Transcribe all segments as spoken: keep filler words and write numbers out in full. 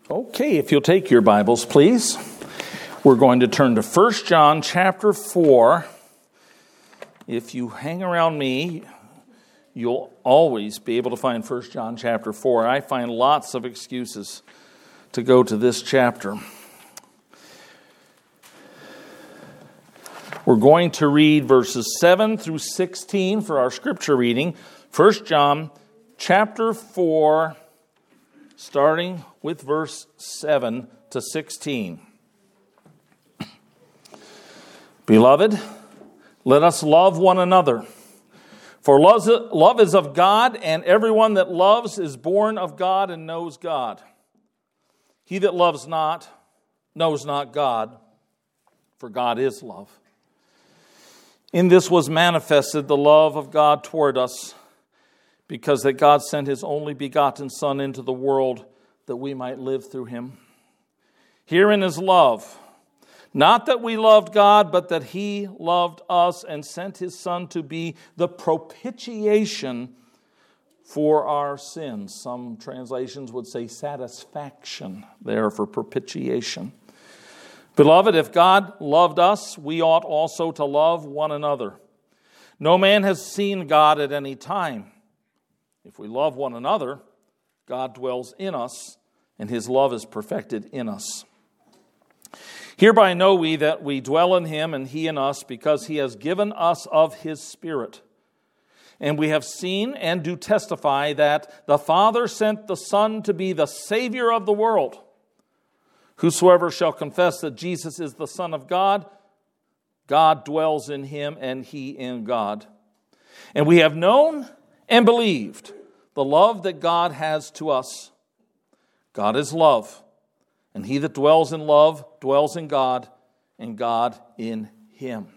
Okay, if you'll take your Bibles, please. We're going to turn to First John chapter four. If you hang around me, you'll always be able to find First John chapter four. I find lots of excuses to go to this chapter. We're going to read verses seven through sixteen for our scripture reading. First John chapter four, starting with verse seven to sixteen. Beloved, let us love one another. For love is of God, and everyone that loves is born of God and knows God. He that loves not knows not God, for God is love. In this was manifested the love of God toward us, because that God sent His only begotten Son into the world that we might live through Him. Herein is love, not that we loved God, but that He loved us and sent His Son to be the propitiation for our sins. Some translations would say satisfaction there for propitiation. Beloved, if God loved us, we ought also to love one another. No man has seen God at any time. If we love one another, God dwells in us, and His love is perfected in us. Hereby know we that we dwell in Him and He in us, because He has given us of His Spirit. And we have seen and do testify that the Father sent the Son to be the Savior of the world. Whosoever shall confess that Jesus is the Son of God, God dwells in Him and He in God. And we have known and believed the love that God has to us. God is love, and he that dwells in love dwells in God, and God in him.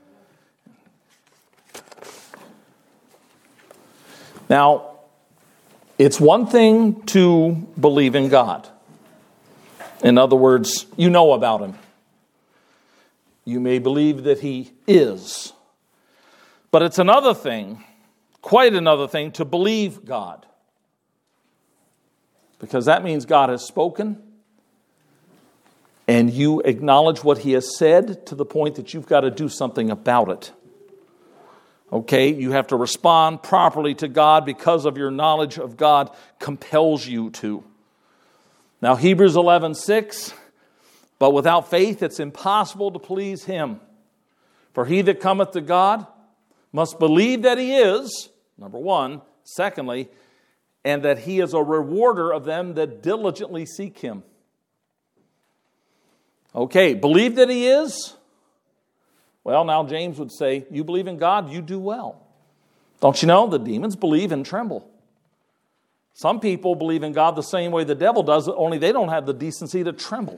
Now, it's one thing to believe in God. In other words, you know about Him. You may believe that He is. But it's another thing, quite another thing, to believe God. Because that means God has spoken, and you acknowledge what He has said to the point that you've got to do something about it. Okay, you have to respond properly to God because of your knowledge of God compels you to. Now, Hebrews eleven six, but without faith it's impossible to please Him. For he that cometh to God must believe that He is, number one. Secondly, and that He is a rewarder of them that diligently seek Him. Okay, believe that He is. Well, now James would say, you believe in God, you do well. Don't you know? The demons believe and tremble. Some people believe in God the same way the devil does, only they don't have the decency to tremble.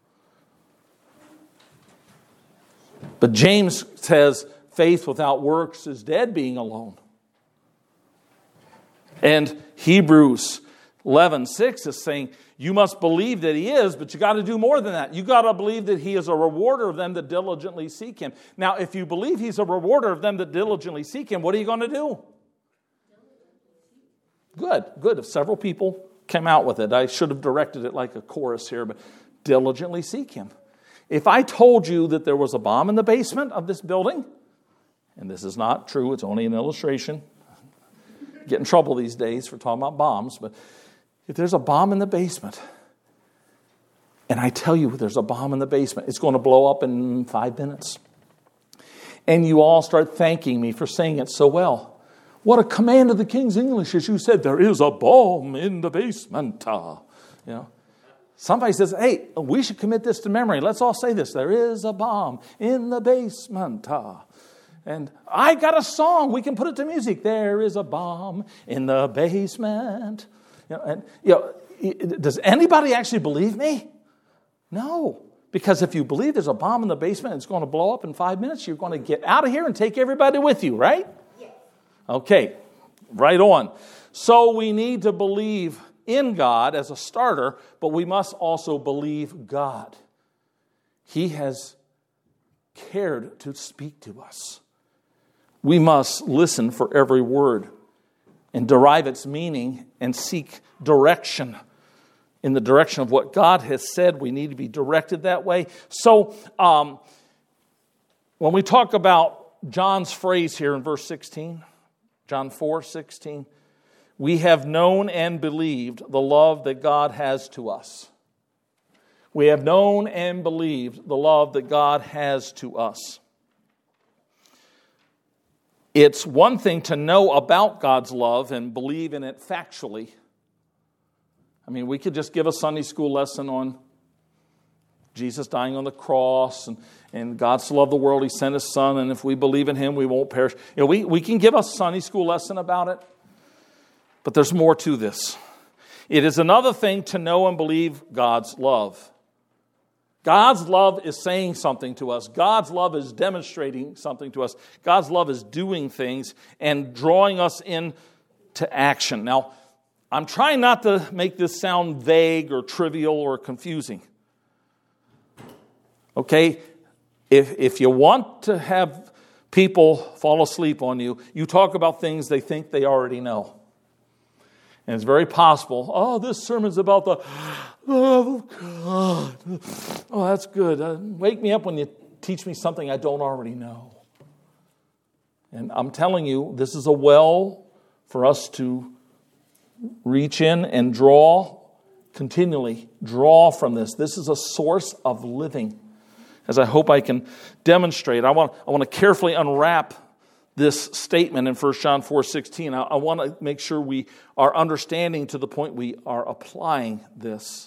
But James says, faith without works is dead, being alone. And Hebrews eleven six is saying, you must believe that He is, but you got to do more than that. You got to believe that He is a rewarder of them that diligently seek Him. Now, if you believe He's a rewarder of them that diligently seek Him, what are you going to do? Good, good. If several people came out with it, I should have directed it like a chorus here, but diligently seek Him. If I told you that there was a bomb in the basement of this building, and this is not true, it's only an illustration. Get in trouble these days for talking about bombs, but if there's a bomb in the basement, and I tell you there's a bomb in the basement, it's going to blow up in five minutes. And you all start thanking me for saying it so well. What a command of the King's English, as you said, there is a bomb in the basement. Uh, you know, somebody says, hey, we should commit this to memory. Let's all say this. There is a bomb in the basement. Uh, and I got a song. We can put it to music. There is a bomb in the basement. You know, and, you know, does anybody actually believe me? No. Because if you believe there's a bomb in the basement and it's going to blow up in five minutes, you're going to get out of here and take everybody with you, right? Okay, right on. So we need to believe in God as a starter, but we must also believe God. He has cared to speak to us. We must listen for every word and derive its meaning and seek direction in the direction of what God has said. We need to be directed that way. So um, when we talk about John's phrase here in verse sixteen, John four sixteen, we have known and believed the love that God has to us. We have known and believed the love that God has to us. It's one thing to know about God's love and believe in it factually. I mean, we could just give a Sunday school lesson on Jesus dying on the cross and, and God so loved the world, He sent His Son, and if we believe in Him, we won't perish. You know, we, we can give a Sunday school lesson about it, but there's more to this. It is another thing to know and believe God's love. God's love is saying something to us. God's love is demonstrating something to us. God's love is doing things and drawing us into action. Now, I'm trying not to make this sound vague or trivial or confusing. Okay? If, if you want to have people fall asleep on you, you talk about things they think they already know. And it's very possible, oh, this sermon's about the love of God. Oh, that's good. Uh, wake me up when you teach me something I don't already know. And I'm telling you, this is a well for us to reach in and draw, continually draw from this. This is a source of living, as I hope I can demonstrate. I want, I want to carefully unwrap this statement in First John four sixteen. I, I want to make sure we are understanding to the point we are applying this.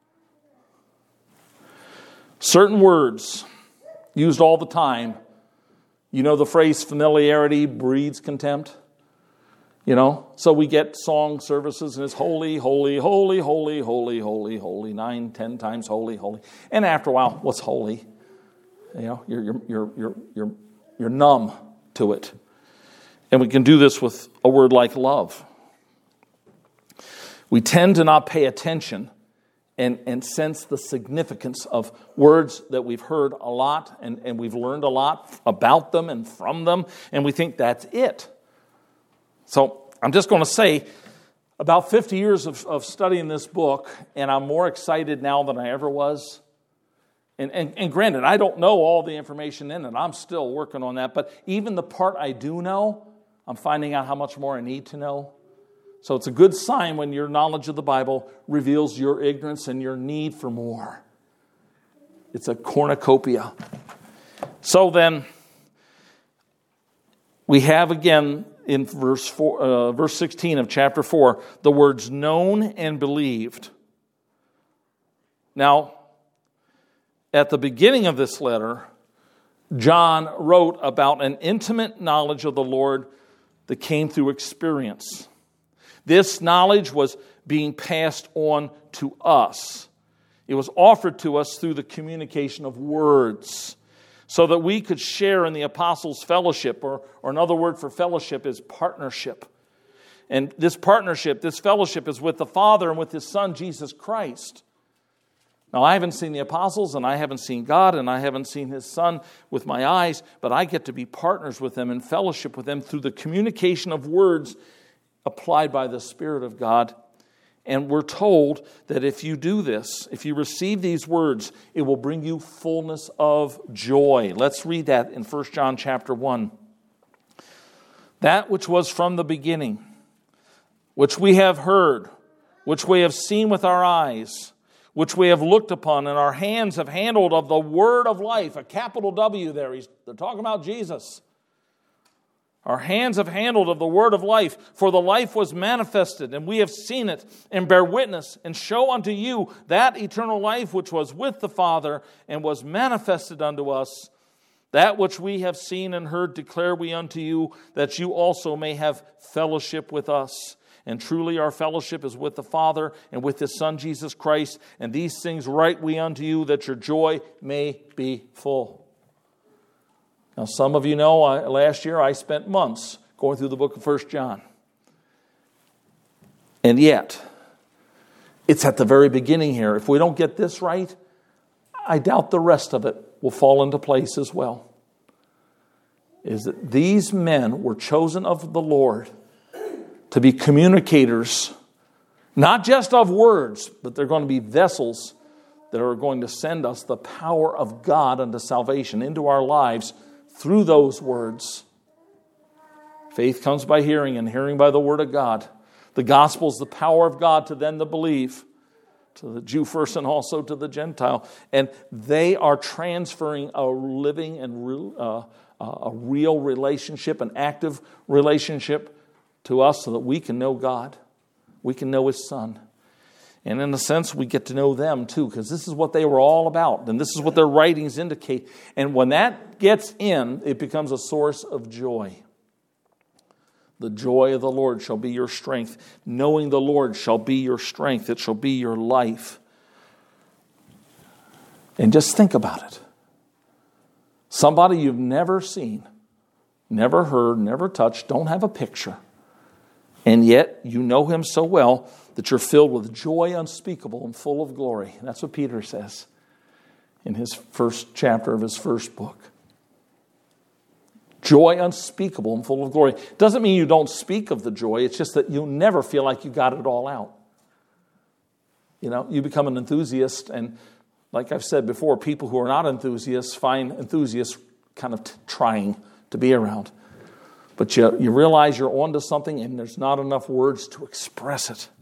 Certain words used all the time. You know the phrase familiarity breeds contempt? You know, so we get song services and it's holy, holy, holy, holy, holy, holy, holy, nine, ten times holy, holy. And after a while, what's holy? You know, you're you're you're you're you're, you're numb to it. And we can do this with a word like love. We tend to not pay attention and, and sense the significance of words that we've heard a lot and, and we've learned a lot about them and from them, and we think that's it. So I'm just going to say, about fifty years of, of studying this book, and I'm more excited now than I ever was. And, and, and granted, I don't know all the information in it. I'm still working on that. But even the part I do know, I'm finding out how much more I need to know. So it's a good sign when your knowledge of the Bible reveals your ignorance and your need for more. It's a cornucopia. So then, we have again in verse four, uh, verse sixteen of chapter four, the words known and believed. Now, at the beginning of this letter, John wrote about an intimate knowledge of the Lord that came through experience. This knowledge was being passed on to us. It was offered to us through the communication of words so that we could share in the apostles' fellowship, or, or another word for fellowship is partnership. And this partnership, this fellowship is with the Father and with His Son, Jesus Christ. Now, I haven't seen the apostles, and I haven't seen God, and I haven't seen His Son with my eyes, but I get to be partners with them and fellowship with them through the communication of words applied by the Spirit of God. And we're told that if you do this, if you receive these words, it will bring you fullness of joy. Let's read that in First John chapter one. That which was from the beginning, which we have heard, which we have seen with our eyes, which we have looked upon, and our hands have handled of the word of life. A capital W there. He's, they're talking about Jesus. Our hands have handled of the word of life, for the life was manifested, and we have seen it, and bear witness, and show unto you that eternal life which was with the Father, and was manifested unto us. That which we have seen and heard declare we unto you, that you also may have fellowship with us. And truly our fellowship is with the Father and with His Son Jesus Christ. And these things write we unto you, that your joy may be full. Now some of you know, I, last year I spent months going through the book of First John. And yet, it's at the very beginning here. If we don't get this right, I doubt the rest of it will fall into place as well. Is that these men were chosen of the Lord to be communicators, Not just of words, but they're going to be vessels that are going to send us the power of God unto salvation into our lives through those words. Faith comes by hearing, and hearing by the word of God. The gospel is the power of God to them that believe, to the Jew first and also to the Gentile. And they are transferring a living and real, uh, a real relationship, an active relationship to us so that we can know God. We can know His Son. And in a sense, we get to know them too, because this is what they were all about. And this is what their writings indicate. And when that gets in, it becomes a source of joy. The joy of the Lord shall be your strength. Knowing the Lord shall be your strength. It shall be your life. And just think about it. Somebody you've never seen, never heard, never touched, don't have a picture. And yet you know Him so well that you're filled with joy unspeakable and full of glory. That's what Peter says in his first chapter of his first book. Joy unspeakable and full of glory. Doesn't mean you don't speak of the joy. It's just that you never feel like you got it all out. You know, you become an enthusiast, and like I've said before, people who are not enthusiasts find enthusiasts kind of t- trying to be around. But you, you realize you're onto something and there's not enough words to express it.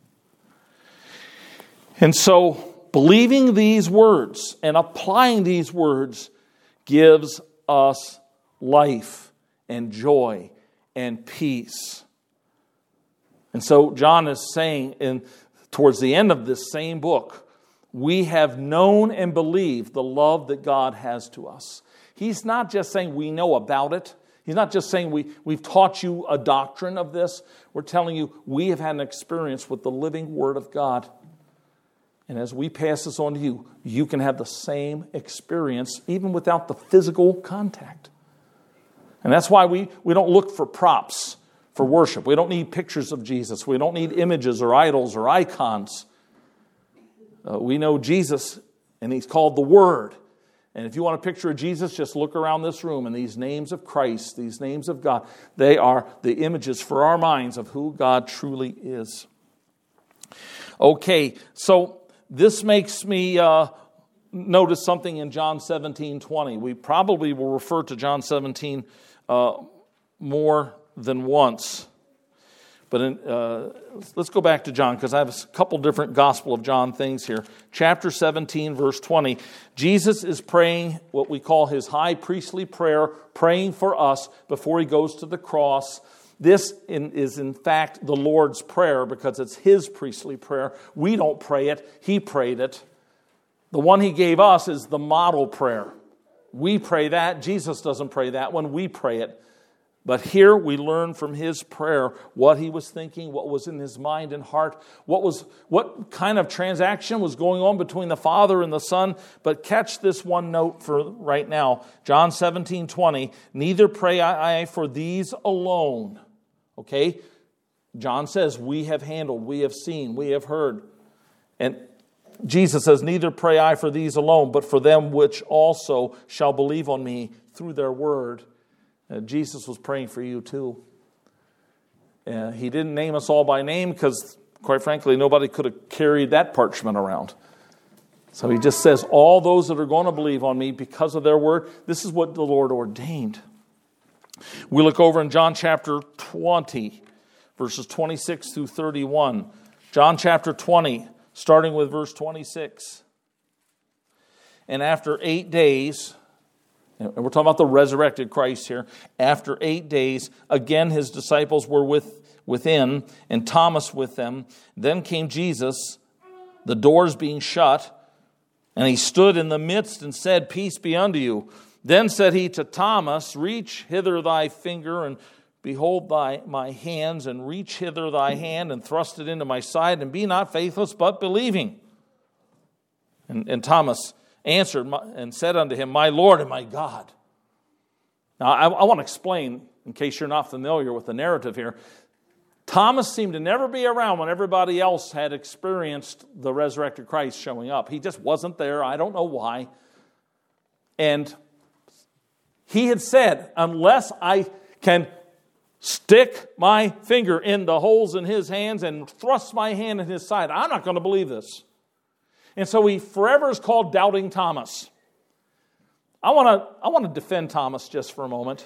And so, believing these words and applying these words gives us life and joy and peace. And so, John is saying in towards the end of this same book, we have known and believed the love that God has to us. He's not just saying we know about it. He's not just saying we, we've taught you a doctrine of this. We're telling you we have had an experience with the living Word of God. And as we pass this on to you, you can have the same experience even without the physical contact. And that's why we, we don't look for props for worship. We don't need pictures of Jesus. We don't need images or idols or icons. Uh, we know Jesus, and He's called the Word. And if you want a picture of Jesus, just look around this room, and these names of Christ, these names of God, they are the images for our minds of who God truly is. Okay, so this makes me uh, notice something in John seventeen twenty. We probably will refer to John seventeen uh, more than once. But in, uh, let's go back to John, because I have a couple different Gospel of John things here. Chapter seventeen, verse twenty. Jesus is praying what we call His high priestly prayer, praying for us before He goes to the cross. This in, is in fact the Lord's Prayer, because it's His priestly prayer. We don't pray it. He prayed it. The one He gave us is the model prayer. We pray that. Jesus doesn't pray that one. We pray it. But here we learn from His prayer what He was thinking, what was in His mind and heart, what was what kind of transaction was going on between the Father and the Son. But catch this one note for right now. John seventeen twenty, neither pray I for these alone. Okay? John says, we have handled, we have seen, we have heard. And Jesus says, neither pray I for these alone, but for them which also shall believe on me through their word. Uh, Jesus was praying for you too. Uh, he didn't name us all by name because, quite frankly, nobody could have carried that parchment around. So He just says, all those that are going to believe on me because of their word, this is what the Lord ordained. We look over in John chapter twenty, verses twenty-six through thirty-one. John chapter twenty, starting with verse twenty-six. And after eight days... and we're talking about the resurrected Christ here. After eight days, again His disciples were with, within, and Thomas with them. Then came Jesus, the doors being shut, and He stood in the midst and said, peace be unto you. Then said He to Thomas, reach hither thy finger, and behold thy my hands, and reach hither thy hand, and thrust it into my side, and be not faithless, but believing. And, and Thomas answered and said unto Him, my Lord and my God. Now, I, I want to explain, in case you're not familiar with the narrative here. Thomas seemed to never be around when everybody else had experienced the resurrected Christ showing up. He just wasn't there. I don't know why. And he had said, unless I can stick my finger in the holes in his hands and thrust my hand in his side. I'm not going to believe this. And so he forever is called Doubting Thomas. I want to I want to defend Thomas just for a moment.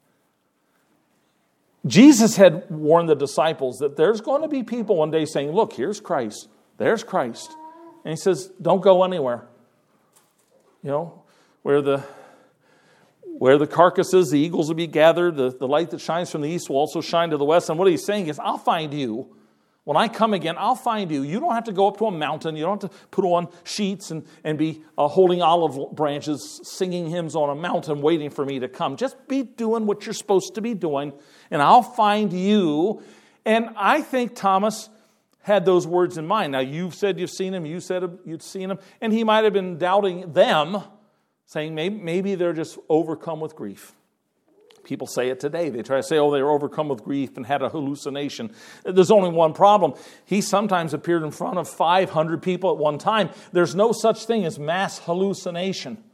Jesus had warned the disciples that there's going to be people one day saying, look, here's Christ. There's Christ. And he says, don't go anywhere. You know, where the where the carcasses, the eagles will be gathered, the, the light that shines from the east will also shine to the west. And what he's saying is, I'll find you. When I come again, I'll find you. You don't have to go up to a mountain. You don't have to put on sheets and, and be uh, holding olive branches, singing hymns on a mountain, waiting for me to come. Just be doing what you're supposed to be doing, and I'll find you. And I think Thomas had those words in mind. Now, you've said you've seen him. You said you'd seen him. And he might have been doubting them, saying maybe, maybe they're just overcome with grief. People say it today. They try to say, oh, they were overcome with grief and had a hallucination. There's only one problem. He sometimes appeared in front of five hundred people at one time. There's no such thing as mass hallucination.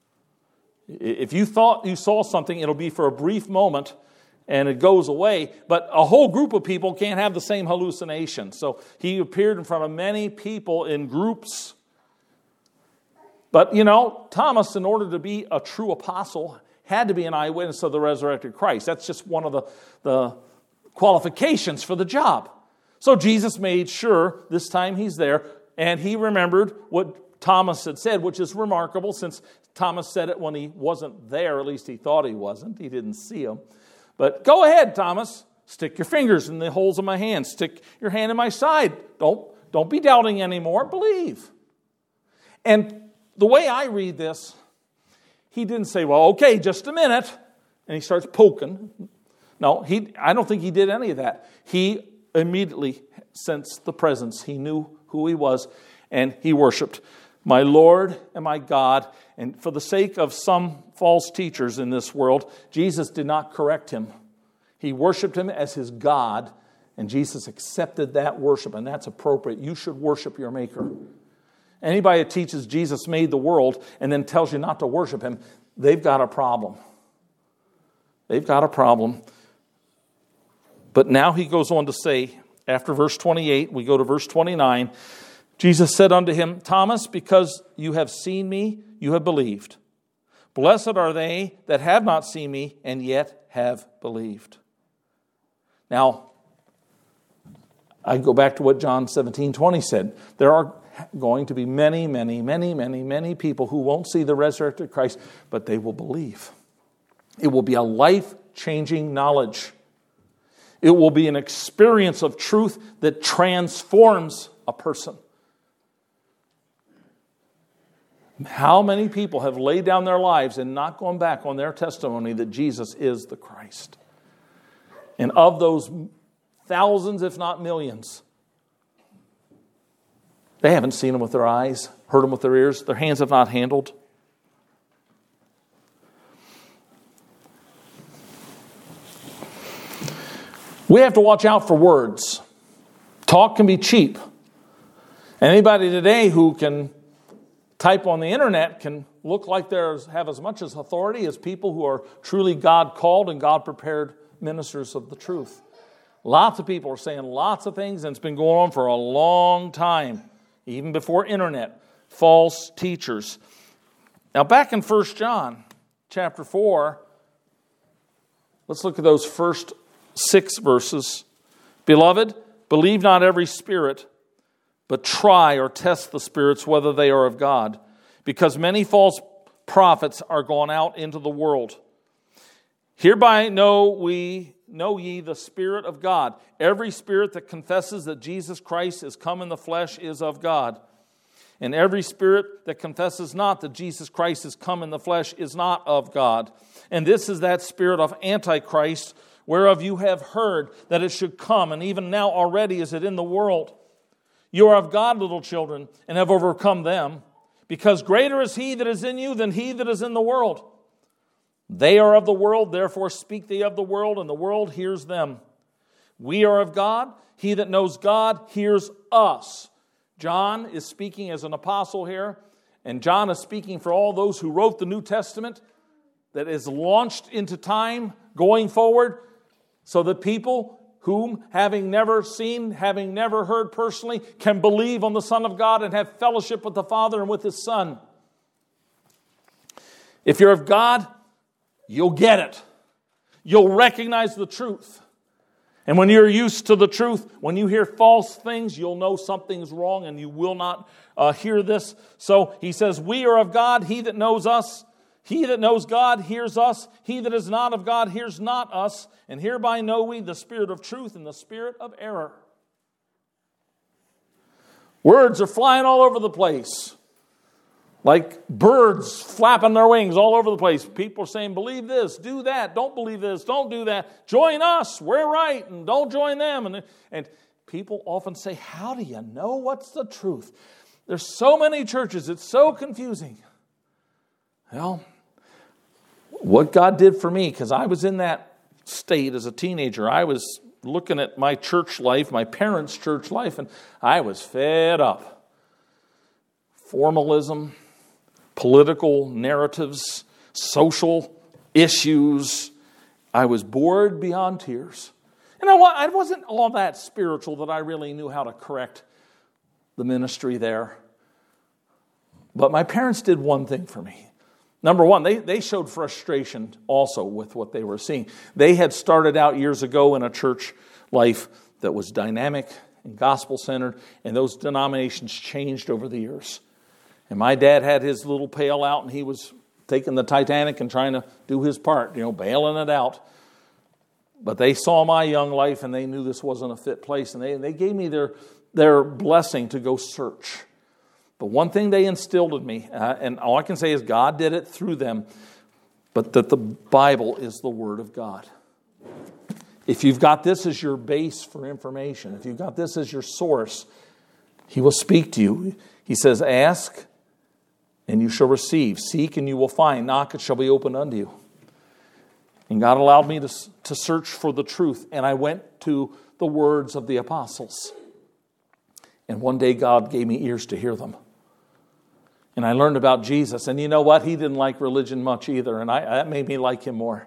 If you thought you saw something, it'll be for a brief moment and it goes away. But a whole group of people can't have the same hallucination. So he appeared in front of many people in groups. But, you know, Thomas, in order to be a true apostle, had to be an eyewitness of the resurrected Christ. That's just one of the, the qualifications for the job. So Jesus made sure this time he's there, and he remembered what Thomas had said, which is remarkable since Thomas said it when he wasn't there. At least he thought he wasn't. He didn't see him. But go ahead, Thomas. Stick your fingers in the holes of my hands. Stick your hand in my side. Don't, don't be doubting anymore. Believe. And the way I read this, he didn't say, well, okay, just a minute. And he starts poking. No, he. I don't think he did any of that. He immediately sensed the presence. He knew who he was, and he worshiped my Lord and my God. And for the sake of some false teachers in this world, Jesus did not correct him. He worshiped him as his God, and Jesus accepted that worship, and that's appropriate. You should worship your Maker. Anybody that teaches Jesus made the world and then tells you not to worship him, they've got a problem. They've got a problem. But now he goes on to say, after verse twenty-eight, we go to verse twenty-nine, Jesus said unto him, Thomas, because you have seen me, you have believed. Blessed are they that have not seen me and yet have believed. Now, I go back to what John seventeen twenty said. There are going to be many, many, many, many, many people who won't see the resurrected Christ, but they will believe. It will be a life-changing knowledge. It will be an experience of truth that transforms a person. How many people have laid down their lives and not gone back on their testimony that Jesus is the Christ? And of those thousands, if not millions, they haven't seen him with their eyes, heard him with their ears, their hands have not handled. We have to watch out for words. Talk can be cheap. Anybody today who can type on the internet can look like they have as much as authority as people who are truly God-called and God-prepared ministers of the truth. Lots of people are saying lots of things, and it's been going on for a long time. Even before internet, false teachers. Now back in First John chapter four, let's look at those first six verses. Beloved, believe not every spirit, but try or test the spirits whether they are of God, because many false prophets are gone out into the world. Hereby know we know ye the Spirit of God. Every spirit that confesses that Jesus Christ is come in the flesh is of God. And every spirit that confesses not that Jesus Christ is come in the flesh is not of God. And this is that spirit of Antichrist, whereof you have heard that it should come, and even now already is it in the world. You are of God, little children, and have overcome them, because greater is he that is in you than he that is in the world. They are of the world, therefore speak they of the world, and the world hears them. We are of God. He that knows God hears us. John is speaking as an apostle here, and John is speaking for all those who wrote the New Testament that is launched into time going forward. so that people whom, having never seen, having never heard personally, can believe on the Son of God and have fellowship with the Father and with His Son. If you're of God, you'll get it. You'll recognize the truth. And when you're used to the truth, when you hear false things, you'll know something's wrong and you will not uh, hear this. So he says, we are of God, he that knows us. He that knows God hears us. He that is not of God hears not us. And hereby know we the spirit of truth and the spirit of error. Words are flying all over the place. Like birds flapping their wings all over the place. People are saying, believe this, do that, don't believe this, don't do that. Join us, we're right, and don't join them. And, and people often say, how do you know what's the truth? There's so many churches, it's so confusing. Well, what God did for me, because I was in that state as a teenager, I was looking at my church life, my parents' church life, and I was fed up. Formalism, political narratives, social issues. I was bored beyond tears. And I wasn't all that spiritual that I really knew how to correct the ministry there. But my parents did one thing for me. Number one, they, they showed frustration also with what they were seeing. They had started out years ago in a church life that was dynamic and gospel-centered, and those denominations changed over the years. And my dad had his little pail out, and he was taking the Titanic and trying to do his part, you know, bailing it out. But they saw my young life, and they knew this wasn't a fit place, and they, they gave me their, their blessing to go search. But one thing they instilled in me, uh, and all I can say is God did it through them, but that the Bible is the Word of God. If you've got this as your base for information, if you've got this as your source, He will speak to you. He says, ask, and you shall receive. Seek, and you will find. Knock, it shall be opened unto you. And God allowed me to, to search for the truth, and I went to the words of the apostles. And one day God gave me ears to hear them. And I learned about Jesus. And you know what? He didn't like religion much either. And I, that made me like Him more.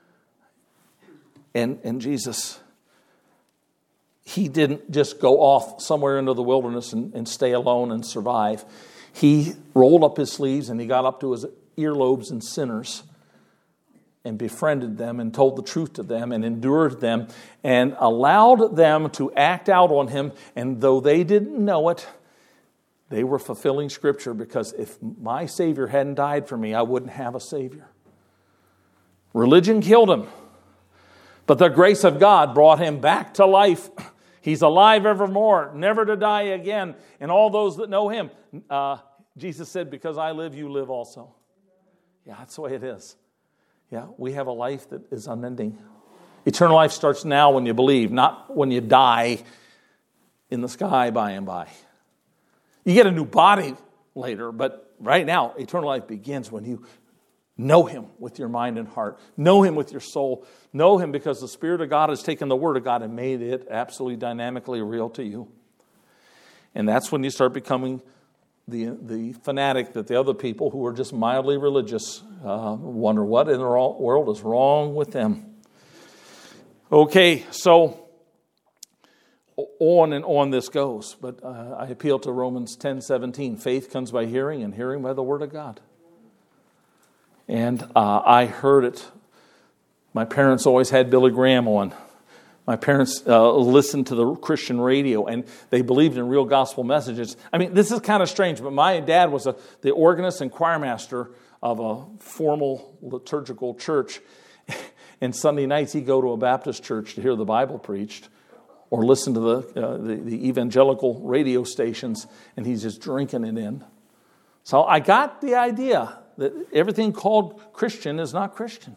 And, and Jesus, He didn't just go off somewhere into the wilderness and, and stay alone and survive. He rolled up His sleeves and He got up to His earlobes and sinners and befriended them and told the truth to them and endured them and allowed them to act out on Him. And though they didn't know it, they were fulfilling Scripture, because if my Savior hadn't died for me, I wouldn't have a Savior. Religion killed Him, but the grace of God brought Him back to life. He's alive evermore, never to die again. And all those that know Him, uh, Jesus said, because I live, you live also. Yeah, that's the way it is. Yeah, we have a life that is unending. Eternal life starts now when you believe, not when you die in the sky by and by. You get a new body later, but right now, eternal life begins when you know Him with your mind and heart. Know Him with your soul. Know Him because the Spirit of God has taken the Word of God and made it absolutely dynamically real to you. And that's when you start becoming the, the fanatic that the other people who are just mildly religious uh, wonder what in the world is wrong with them. Okay, so on and on this goes. But uh, I appeal to Romans ten seventeen. Faith comes by hearing, and hearing by the Word of God. And uh, I heard it. My parents always had Billy Graham on. My parents uh, listened to the Christian radio, and they believed in real gospel messages. I mean, this is kind of strange, but my dad was a, the organist and choir master of a formal liturgical church. And Sunday nights, he'd go to a Baptist church to hear the Bible preached, or listen to the, uh, the, the evangelical radio stations, and he's just drinking it in. So I got the idea that everything called Christian is not Christian.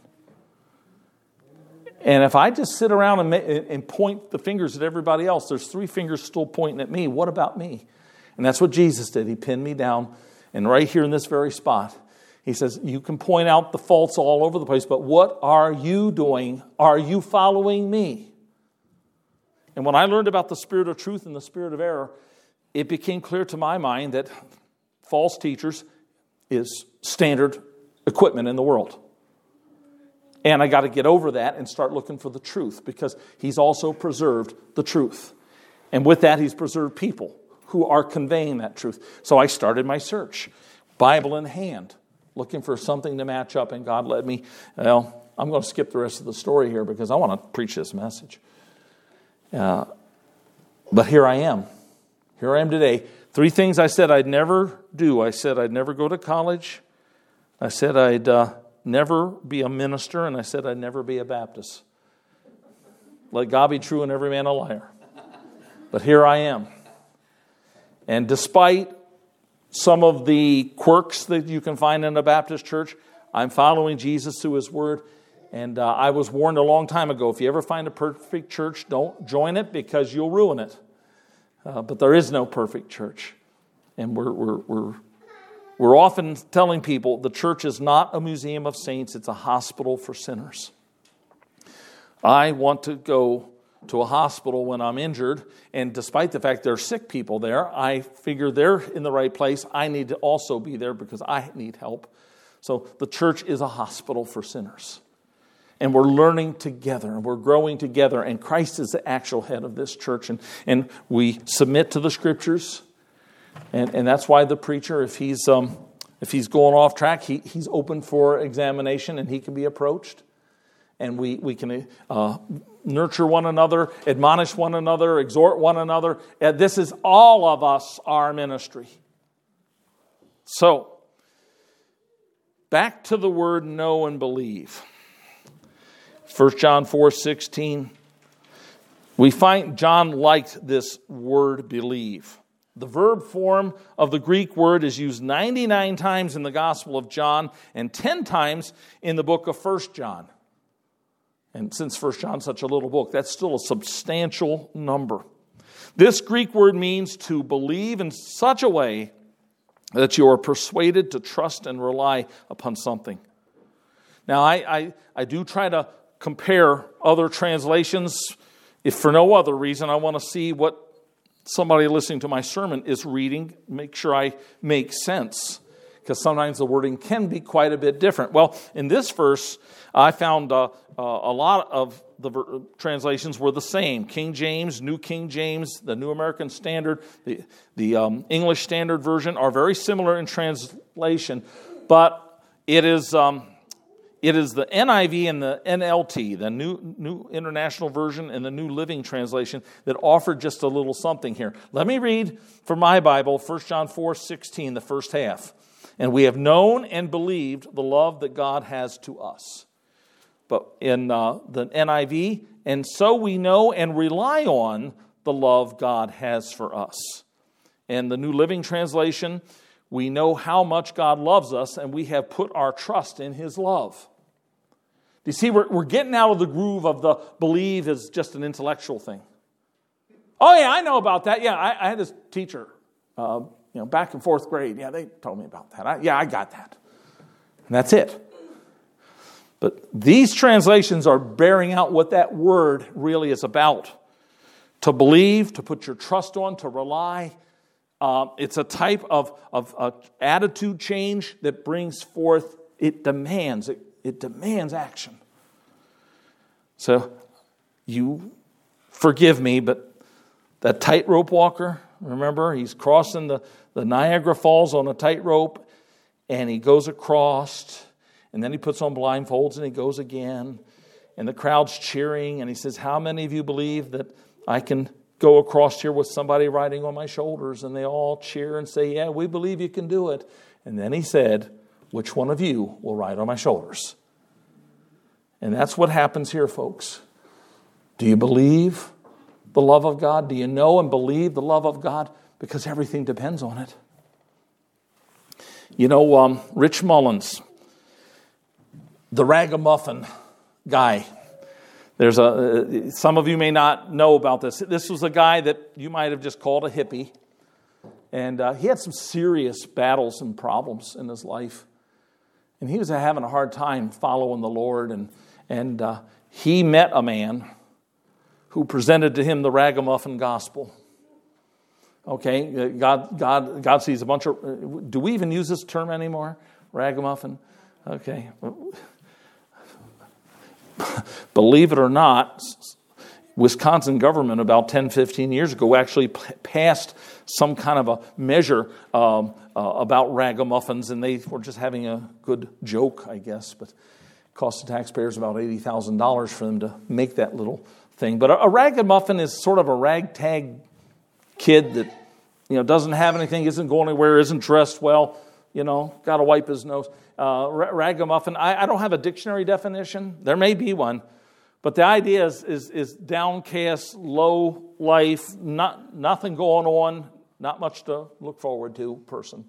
And if I just sit around and, ma- and point the fingers at everybody else, there's three fingers still pointing at me. What about me? And that's what Jesus did. He pinned me down, and right here in this very spot, He says, you can point out the faults all over the place, but what are you doing? Are you following me? And when I learned about the spirit of truth and the spirit of error, it became clear to my mind that false teachers is standard equipment in the world. And I got to get over that and start looking for the truth, because he's also preserved the truth. And with that, he's preserved people who are conveying that truth. So I started my search, Bible in hand, looking for something to match up, and God led me. Well, I'm going to skip the rest of the story here because I want to preach this message. Uh, but here I am. Here I am today. Three things I said I'd never do. I said I'd never go to college. I said I'd uh, never be a minister. And I said I'd never be a Baptist. Let God be true and every man a liar. But here I am. And despite some of the quirks that you can find in a Baptist church, I'm following Jesus through His Word. And uh, I was warned a long time ago, if you ever find a perfect church, don't join it because you'll ruin it. Uh, but there is no perfect church. And we're, we're, we're, we're often telling people the church is not a museum of saints, it's a hospital for sinners. I want to go to a hospital when I'm injured, and despite the fact there are sick people there, I figure they're in the right place. I need to also be there because I need help. So the church is a hospital for sinners. And we're learning together, and we're growing together, and Christ is the actual head of this church. And, and we submit to the Scriptures, and, and that's why the preacher, if he's um, if he's going off track, he, he's open for examination, and he can be approached. And we, we can uh, nurture one another, admonish one another, exhort one another. Uh, this is all of us, our ministry. So, back to the word know and believe. First John four sixteen. We find John liked this word believe. The verb form of the Greek word is used ninety-nine times in the Gospel of John and ten times in the book of First John. And since First John is such a little book, that's still a substantial number. This Greek word means to believe in such a way that you are persuaded to trust and rely upon something. Now, I, I, I do try to compare other translations. If for no other reason, I want to see what somebody listening to my sermon is reading, make sure I make sense. Because sometimes the wording can be quite a bit different. Well, in this verse, I found uh, uh, a lot of the ver- translations were the same. King James, New King James, the New American Standard, the, the um, English Standard Version are very similar in translation. But it is um, it is the N I V and the N L T, the New New International Version and the New Living Translation, that offer just a little something here. Let me read from my Bible, First John four sixteen, the first half. And we have known and believed the love that God has to us. But in uh, the N I V, and so we know and rely on the love God has for us. And the New Living Translation, we know how much God loves us, and we have put our trust in His love. Do you see, we're, we're getting out of the groove of the believe is just an intellectual thing. Oh yeah, I know about that. Yeah, I, I had this teacher, uh, you know, back in fourth grade. Yeah, they told me about that. I, yeah, I got that. And that's it. But these translations are bearing out what that word really is about. To believe, to put your trust on, to rely. Uh, it's a type of, of uh, attitude change that brings forth, it demands, it, it demands action. So, you forgive me, but that tightrope walker, remember, he's crossing the, the Niagara Falls on a tightrope, and he goes across, and then he puts on blindfolds, and he goes again, and the crowd's cheering, and he says, how many of you believe that I can go across here with somebody riding on my shoulders? And they all cheer and say, yeah, we believe you can do it. And then he said, which one of you will ride on my shoulders? And that's what happens here, folks. Do you believe the love of God? Do you know and believe the love of God? Because everything depends on it. You know, um, Rich Mullins, the ragamuffin guy. There's a uh, some of you may not know about this. This was a guy that you might have just called a hippie. And uh, he had some serious battles and problems in his life. And he was having a hard time following the Lord. And, and uh, he met a man who presented to him the ragamuffin gospel. Okay, God, God, God sees a bunch of... Do we even use this term anymore? Ragamuffin? Okay. believe it or not, Wisconsin government about ten, fifteen years ago actually p- passed some kind of a measure um, uh, about ragamuffins, and they were just having a good joke, I guess, but it cost the taxpayers about eighty thousand dollars for them to make that little thing. But a, a ragamuffin is sort of a ragtag kid that, you know, doesn't have anything, isn't going anywhere, isn't dressed well, you know, got to wipe his nose. Uh, ragamuffin, I, I don't have a dictionary definition. There may be one. But the idea is, is, is downcast, low life, not, nothing going on, not much to look forward to person.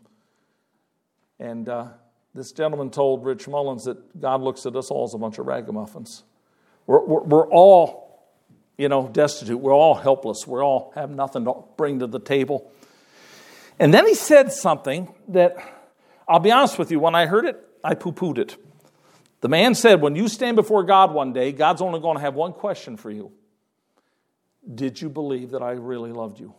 And uh, this gentleman told Rich Mullins that God looks at us all as a bunch of ragamuffins. We're, we're, we're all, you know, destitute. We're all helpless. We all have nothing to bring to the table. And then he said something that, I'll be honest with you, when I heard it, I poo-pooed it. The man said, when you stand before God one day, God's only going to have one question for you. Did you believe that I really loved you?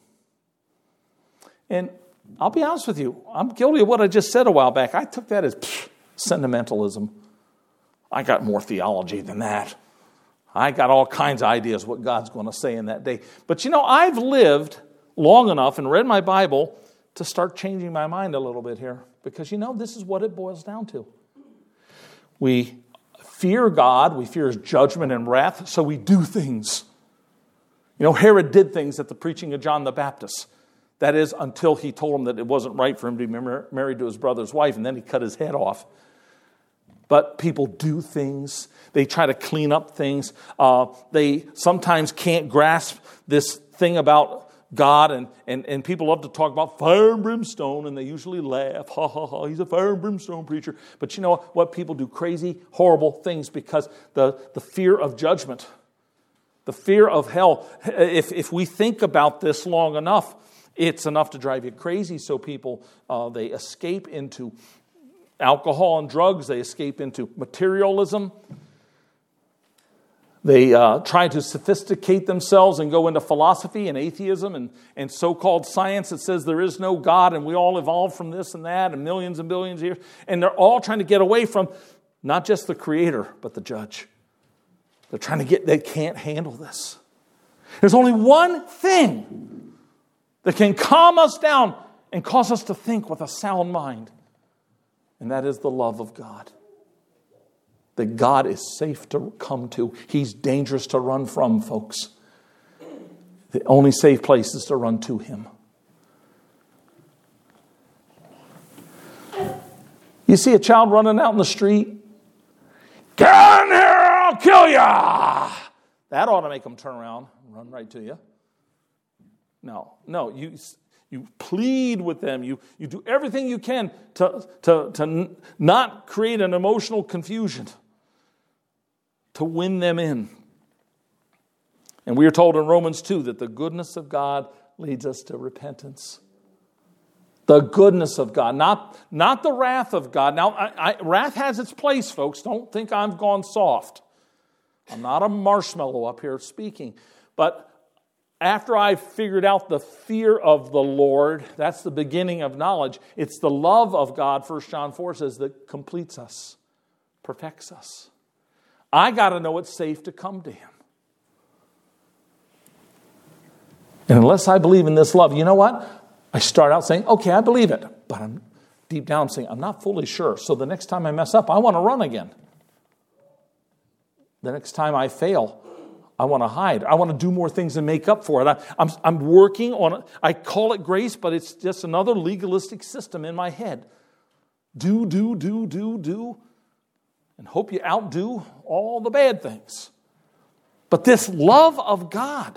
And I'll be honest with you, I'm guilty of what I just said a while back. I took that as pff, sentimentalism. I got more theology than that. I got all kinds of ideas what God's going to say in that day. But you know, I've lived long enough and read my Bible to start changing my mind a little bit here. Because you know, this is what it boils down to. We fear God, we fear His judgment and wrath, so we do things. You know, Herod did things at the preaching of John the Baptist. That is, until he told him that it wasn't right for him to be married to his brother's wife, and then he cut his head off. But people do things. They try to clean up things. Uh, they sometimes can't grasp this thing about God, and, and, and people love to talk about fire and brimstone, and they usually laugh. Ha, ha, ha, he's a fire and brimstone preacher. But you know what? People do crazy, horrible things because the, the fear of judgment, the fear of hell. If, if we think about this long enough, it's enough to drive you crazy. So people, uh, they escape into alcohol and drugs. They escape into materialism. They uh, try to sophisticate themselves and go into philosophy and atheism and, and so-called science that says there is no God and we all evolved from this and that and millions and billions of years. And they're all trying to get away from not just the Creator, but the Judge. They're trying to get, they can't handle this. There's only one thing that can calm us down and cause us to think with a sound mind. And that is the love of God. That God is safe to come to. He's dangerous to run from, folks. The only safe place is to run to Him. You see a child running out in the street? Get in here, I'll kill ya! That ought to make them turn around and run right to you. No, no, you you plead with them. You, you do everything you can to, to, to not create an emotional confusion, to win them in. And we are told in Romans two that the goodness of God leads us to repentance. The goodness of God, not, not the wrath of God. Now, I, I, wrath has its place, folks. Don't think I've gone soft. I'm not a marshmallow up here speaking. But after I figured out the fear of the Lord, that's the beginning of knowledge. It's the love of God, First John four says, that completes us, perfects us. I got to know it's safe to come to Him. And unless I believe in this love, you know what? I start out saying, okay, I believe it. But I'm deep down saying, I'm not fully sure. So the next time I mess up, I want to run again. The next time I fail, I want to hide. I want to do more things and make up for it. I, I'm, I'm working on it. I call it grace, but it's just another legalistic system in my head. Do, do, do, do, do. And hope you outdo all the bad things. But this love of God,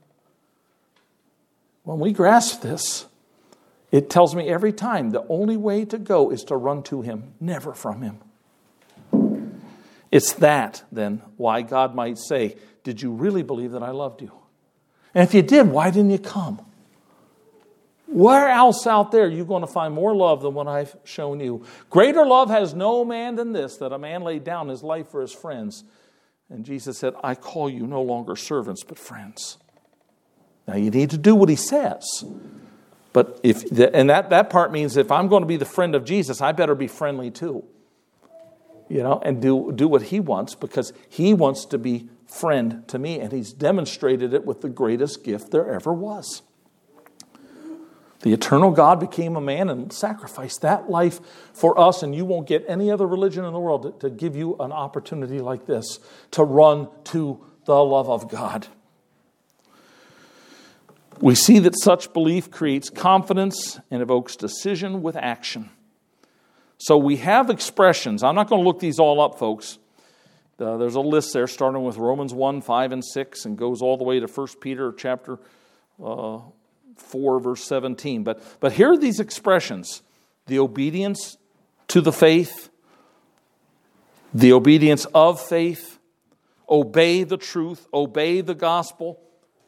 when we grasp this, it tells me every time the only way to go is to run to Him, never from Him. It's that, then, why God might say, did you really believe that I loved you? And if you did, why didn't you come? Where else out there are you going to find more love than what I've shown you? Greater love has no man than this, that a man laid down his life for his friends. And Jesus said, I call you no longer servants, but friends. Now you need to do what He says. But if the, and that, that part means if I'm going to be the friend of Jesus, I better be friendly too. you know, and do, do what he wants, because he wants to be friend to me, and he's demonstrated it with the greatest gift there ever was. The eternal God became a man and sacrificed that life for us, and you won't get any other religion in the world to, to give you an opportunity like this, to run to the love of God. We see that such belief creates confidence and evokes decision with action. So we have expressions. I'm not going to look these all up, folks. Uh, there's a list there starting with Romans one, five, and six, and goes all the way to First Peter chapter uh, four, verse seventeen. But, but here are these expressions. The obedience to the faith, the obedience of faith, obey the truth, obey the gospel.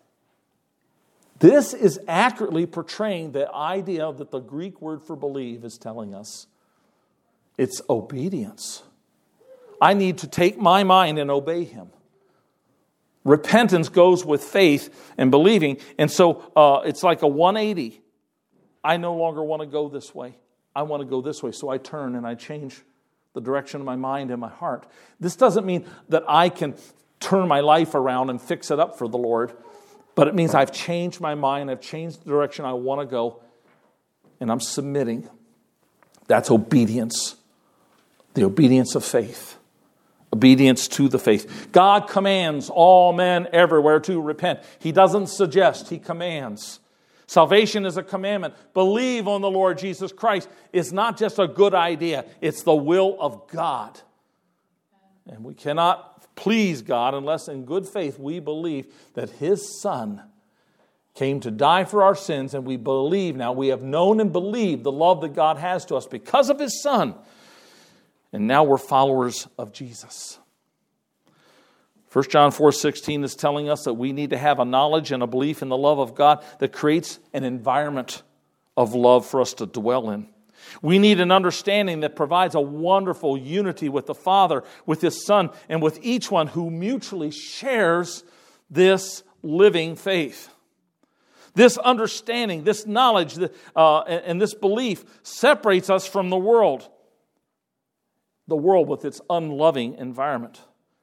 This is accurately portraying the idea that the Greek word for believe is telling us. It's obedience. I need to take my mind and obey him. Repentance goes with faith and believing. And so uh, it's like a one eighty. I no longer want to go this way. I want to go this way. So I turn and I change the direction of my mind and my heart. This doesn't mean that I can turn my life around and fix it up for the Lord. But it means I've changed my mind. I've changed the direction I want to go. And I'm submitting. That's obedience. The obedience of faith. Obedience to the faith. God commands all men everywhere to repent. He doesn't suggest, he commands. Salvation is a commandment. Believe on the Lord Jesus Christ. It's not just a good idea. It's the will of God. And we cannot please God unless in good faith we believe that his Son came to die for our sins, and we believe now. We have known and believed the love that God has to us because of his Son. And now we're followers of Jesus. First John four sixteen is telling us that we need to have a knowledge and a belief in the love of God that creates an environment of love for us to dwell in. We need an understanding that provides a wonderful unity with the Father, with his Son, and with each one who mutually shares this living faith. This understanding, this knowledge, uh, and this belief separates us from the world. The world with its unloving environment.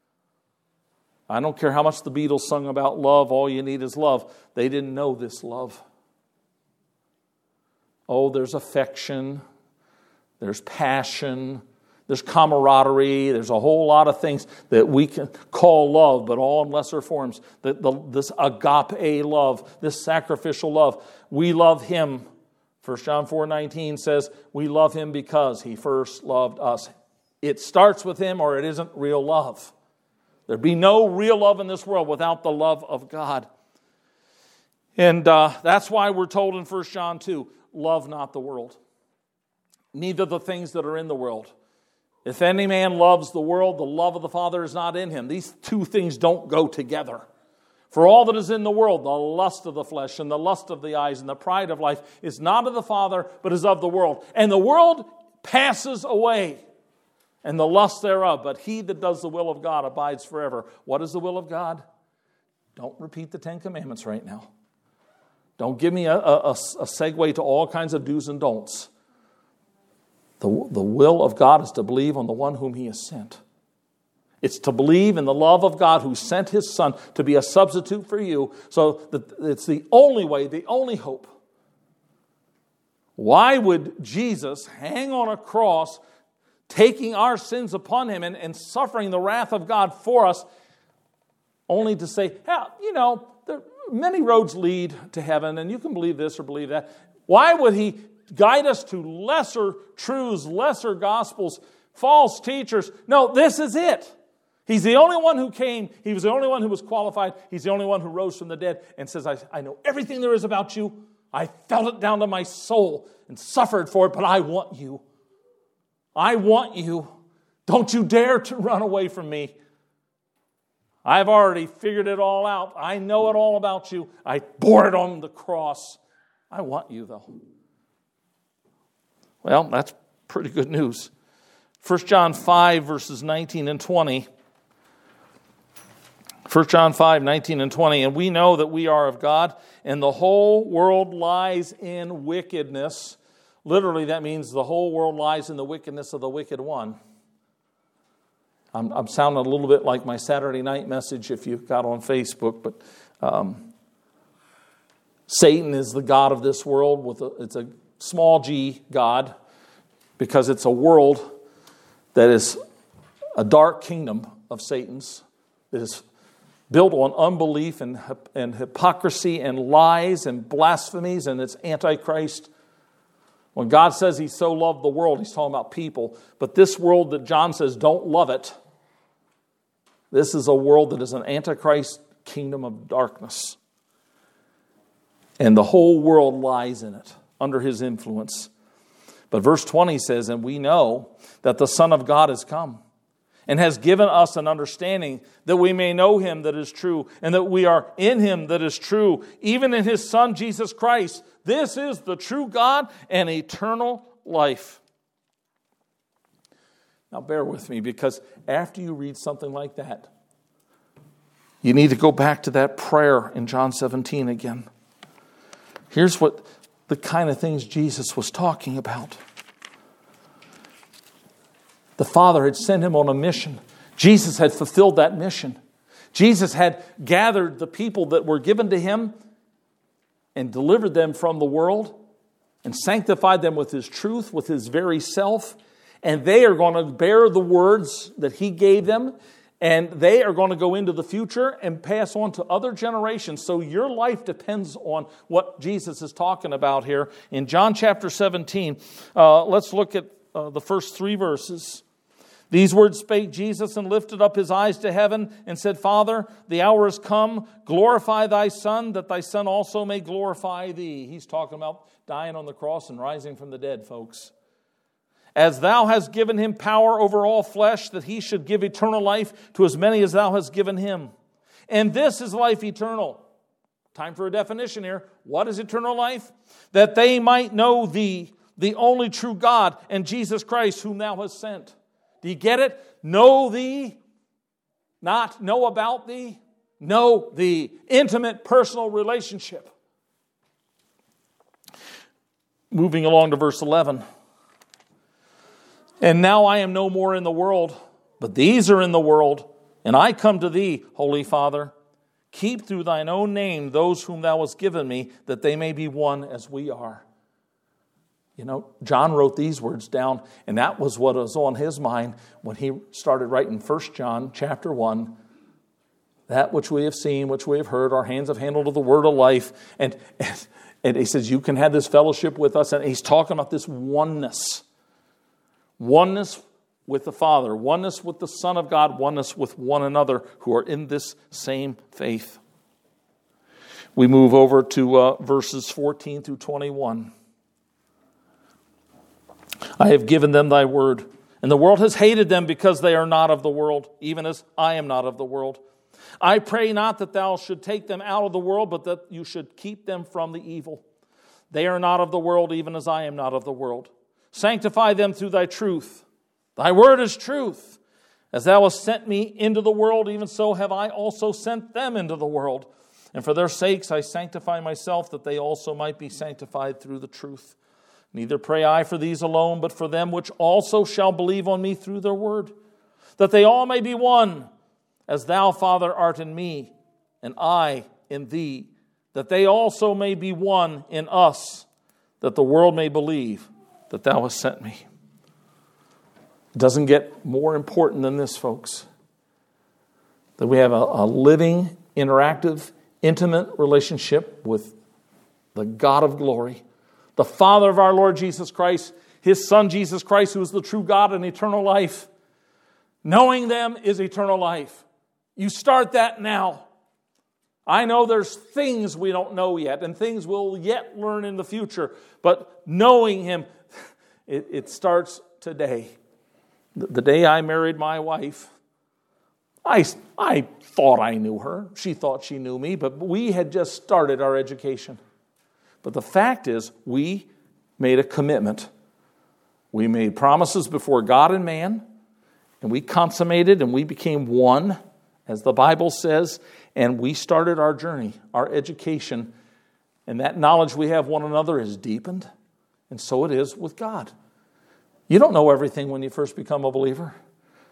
I don't care how much the Beatles sung about love, all you need is love. They didn't know this love. Oh, there's affection, there's passion, there's camaraderie, there's a whole lot of things that we can call love, but all in lesser forms. The, the, this agape love, this sacrificial love. We love him. First John four nineteen says, we love him because he first loved us. It starts with him or it isn't real love. There'd be no real love in this world without the love of God. And uh, that's why we're told in First John two, love not the world, neither the things that are in the world. If any man loves the world, the love of the Father is not in him. These two things don't go together. For all that is in the world, the lust of the flesh and the lust of the eyes and the pride of life is not of the Father, but is of the world. And the world passes away, and the lust thereof, but he that does the will of God abides forever. What is the will of God? Don't repeat the Ten Commandments right now. Don't give me a, a, a segue to all kinds of do's and don'ts. The, the will of God is to believe on the one whom he has sent. It's to believe in the love of God who sent his Son to be a substitute for you. So that it's the only way, the only hope. Why would Jesus hang on a cross, taking our sins upon him and, and suffering the wrath of God for us, only to say, yeah, you know, there, many roads lead to heaven, and you can believe this or believe that. Why would he guide us to lesser truths, lesser gospels, false teachers? No, this is it. He's the only one who came. He was the only one who was qualified. He's the only one who rose from the dead and says, I, I know everything there is about you. I felt it down to my soul and suffered for it, but I want you. I want you. Don't you dare to run away from me. I've already figured it all out. I know it all about you. I bore it on the cross. I want you, though. Well, that's pretty good news. First John five, verses nineteen and twenty. First John five, nineteen and twenty. And we know that we are of God, and the whole world lies in wickedness. Literally, that means the whole world lies in the wickedness of the wicked one. I'm, I'm sounding a little bit like my Saturday night message if you got on Facebook, but um, Satan is the god of this world. With a, it's a small g god because it's a world that is a dark kingdom of Satan's that is built on unbelief and, and hypocrisy and lies and blasphemies, and it's antichrist. When God says he so loved the world, he's talking about people. But this world that John says, don't love it, this is a world that is an antichrist kingdom of darkness. And the whole world lies in it, under his influence. But verse twenty says, and we know that the Son of God has come, and has given us an understanding that we may know him that is true, and that we are in him that is true, even in his Son, Jesus Christ. This is the true God and eternal life. Now bear with me, because after you read something like that, you need to go back to that prayer in John seventeen again. Here's what the kind of things Jesus was talking about. The Father had sent him on a mission. Jesus had fulfilled that mission. Jesus had gathered the people that were given to him and delivered them from the world and sanctified them with his truth, with his very self. And they are going to bear the words that he gave them. And they are going to go into the future and pass on to other generations. So your life depends on what Jesus is talking about here. In John chapter seventeen, uh, let's look at uh, the first three verses. These words spake Jesus, and lifted up his eyes to heaven, and said, Father, the hour is come. Glorify thy Son, that thy Son also may glorify thee. He's talking about dying on the cross and rising from the dead, folks. As thou hast given him power over all flesh, that he should give eternal life to as many as thou hast given him. And this is life eternal. Time for a definition here. What is eternal life? That they might know thee, the only true God, and Jesus Christ, whom thou hast sent. Do you get it? Know thee, not know about thee. Know the intimate personal relationship. Moving along to verse eleven. And now I am no more in the world, but these are in the world, and I come to thee, Holy Father. Keep through thine own name those whom thou hast given me, that they may be one as we are. You know, John wrote these words down, and that was what was on his mind when he started writing First John chapter one. That which we have seen, which we have heard, our hands have handled of the word of life. And, and, and he says, you can have this fellowship with us. And he's talking about this oneness. Oneness with the Father, oneness with the Son of God, oneness with one another who are in this same faith. We move over to uh, verses fourteen through twenty-one. I have given them thy word, and the world has hated them because they are not of the world, even as I am not of the world. I pray not that thou should take them out of the world, but that you should keep them from the evil. They are not of the world, even as I am not of the world. Sanctify them through thy truth. Thy word is truth. As thou hast sent me into the world, even so have I also sent them into the world. And for their sakes I sanctify myself, that they also might be sanctified through the truth. Neither pray I for these alone, but for them which also shall believe on me through their word, that they all may be one, as thou, Father, art in me, and I in thee, that they also may be one in us, that the world may believe that thou hast sent me. It doesn't get more important than this, folks. That we have a, a living, interactive, intimate relationship with the God of glory, the Father of our Lord Jesus Christ, his Son Jesus Christ, who is the true God and eternal life. Knowing them is eternal life. You start that now. I know there's things we don't know yet and things we'll yet learn in the future, but knowing him, it, it starts today. The, the day I married my wife, I, I thought I knew her. She thought she knew me, but we had just started our education. But the fact is, we made a commitment. We made promises before God and man, and we consummated and we became one, as the Bible says, and we started our journey, our education, and that knowledge we have one another is deepened, and so it is with God. You don't know everything when you first become a believer.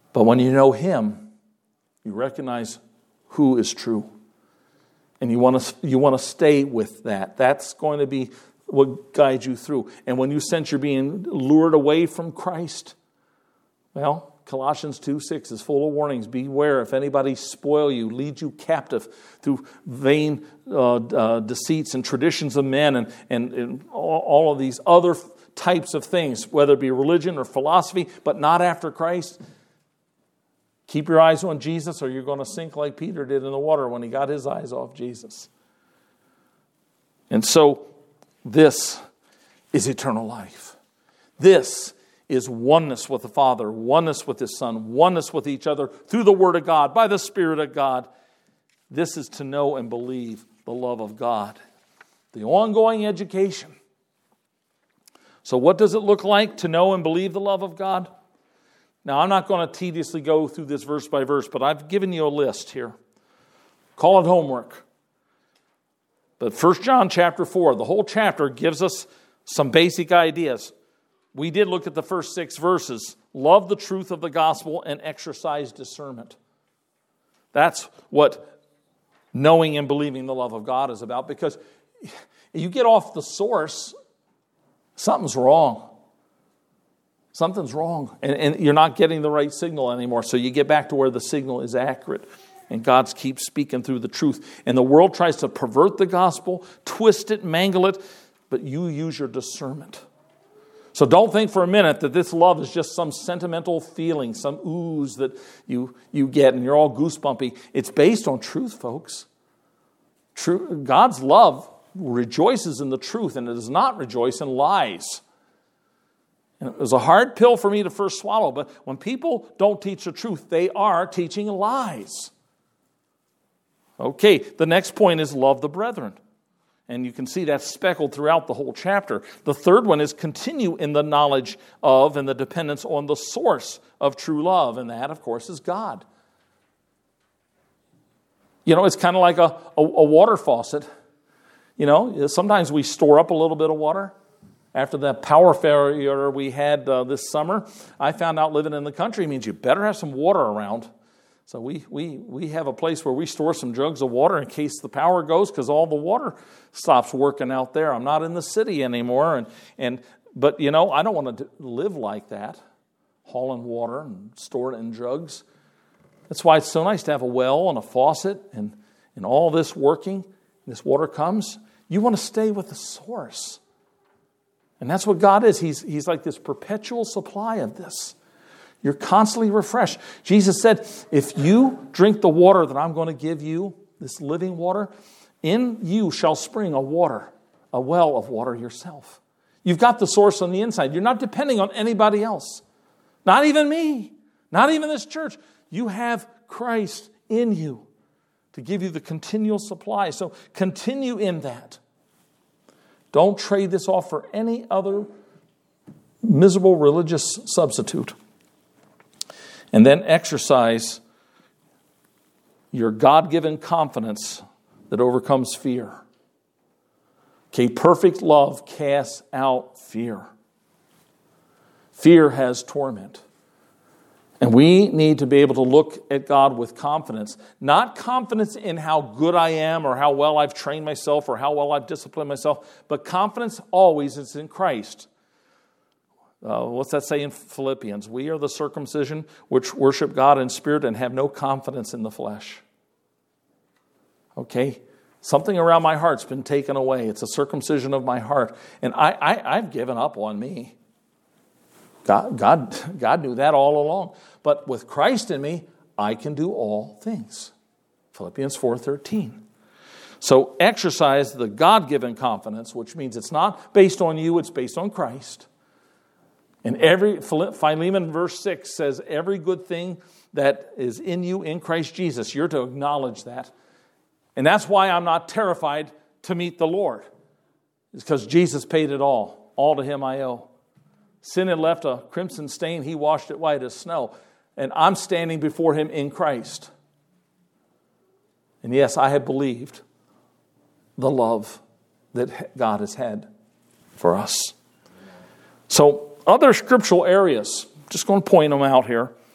But when you know Him, you recognize who is true. And you want to you want to stay with that. That's going to be what guides you through. And when you sense you're being lured away from Christ, well, Colossians two six is full of warnings. Beware if anybody spoil you, lead you captive through vain uh, uh, deceits and traditions of men and, and, and all, all of these other types of things, whether it be religion or philosophy, but not after Christ. Keep your eyes on Jesus or you're going to sink like Peter did in the water when he got his eyes off Jesus. And so this is eternal life. This is oneness with the Father, oneness with His Son, oneness with each other through the Word of God, by the Spirit of God. This is to know and believe the love of God. The ongoing education. So what does it look like to know and believe the love of God? Now, I'm not going to tediously go through this verse by verse, but I've given you a list here. Call it homework. But First John chapter four, the whole chapter gives us some basic ideas. We did look at the first six verses. Love the truth of the gospel and exercise discernment. That's what knowing and believing the love of God is about. Because you get off the source, something's wrong. Something's wrong. And, and you're not getting the right signal anymore. So you get back to where the signal is accurate. And God keeps speaking through the truth. And the world tries to pervert the gospel, twist it, mangle it. But you use your discernment. So don't think for a minute that this love is just some sentimental feeling, some ooze that you, you get and you're all goosebumpy. It's based on truth, folks. True, God's love rejoices in the truth and it does not rejoice in lies. And it was a hard pill for me to first swallow, but when people don't teach the truth, they are teaching lies. Okay, the next point is love the brethren. And you can see that speckled throughout the whole chapter. The third one is continue in the knowledge of and the dependence on the source of true love. And that, of course, is God. You know, it's kind of like a, a, a water faucet. You know, sometimes we store up a little bit of water. After that power failure we had uh, this summer, I found out living in the country means you better have some water around. So we we we have a place where we store some jugs of water in case the power goes because all the water stops working out there. I'm not in the city anymore. and and But, you know, I don't want to live like that, hauling water and store it in jugs. That's why it's so nice to have a well and a faucet and, and all this working. This water comes. You want to stay with the source. And that's what God is. He's, he's like this perpetual supply of this. You're constantly refreshed. Jesus said, if you drink the water that I'm going to give you, this living water, in you shall spring a water, a well of water yourself. You've got the source on the inside. You're not depending on anybody else. Not even me. Not even this church. You have Christ in you to give you the continual supply. So continue in that. Don't trade this off for any other miserable religious substitute. And then exercise your God-given confidence that overcomes fear. Okay, perfect love casts out fear. Fear has torment. And we need to be able to look at God with confidence. Not confidence in how good I am or how well I've trained myself or how well I've disciplined myself, but confidence always is in Christ. Uh, what's that say in Philippians? We are the circumcision which worship God in spirit and have no confidence in the flesh. Okay? Something around my heart's been taken away. It's a circumcision of my heart. And I, I, I've given up on me. God, God, God knew that all along. But with Christ in me, I can do all things. Philippians four thirteen. So exercise the God-given confidence, which means it's not based on you, it's based on Christ. And every Philemon verse six says, every good thing that is in you in Christ Jesus, you're to acknowledge that. And that's why I'm not terrified to meet the Lord. It's because Jesus paid it all. All to Him I owe. Sin had left a crimson stain. He washed it white as snow. And I'm standing before Him in Christ. And yes, I have believed the love that God has had for us. So, other scriptural areas, just going to point them out here.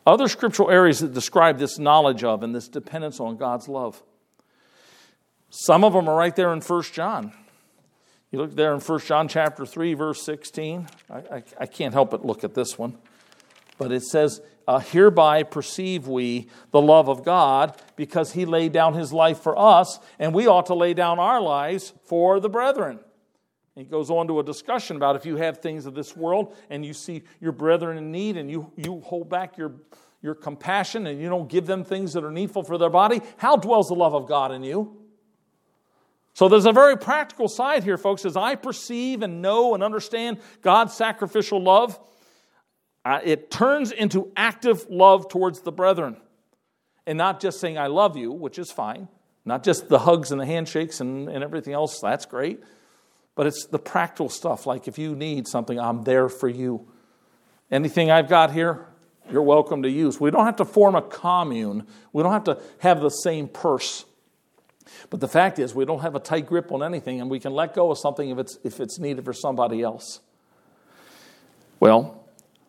other scriptural areas that describe this knowledge of and this dependence on God's love. Some of them are right there in First John. You look there in First John chapter three, verse sixteen. I, I, I can't help but look at this one. But it says, uh, hereby perceive we the love of God, because he laid down his life for us, and we ought to lay down our lives for the brethren. He goes on to a discussion about if you have things of this world and you see your brethren in need and you, you hold back your, your compassion and you don't give them things that are needful for their body, how dwells the love of God in you? So there's a very practical side here, folks. As I perceive and know and understand God's sacrificial love, uh, it turns into active love towards the brethren. And not just saying I love you, which is fine. Not just the hugs and the handshakes and, and everything else, that's great. But it's the practical stuff, like if you need something, I'm there for you. Anything I've got here, you're welcome to use. We don't have to form a commune. We don't have to have the same purse. But the fact is, we don't have a tight grip on anything, and we can let go of something if it's if it's needed for somebody else. Well,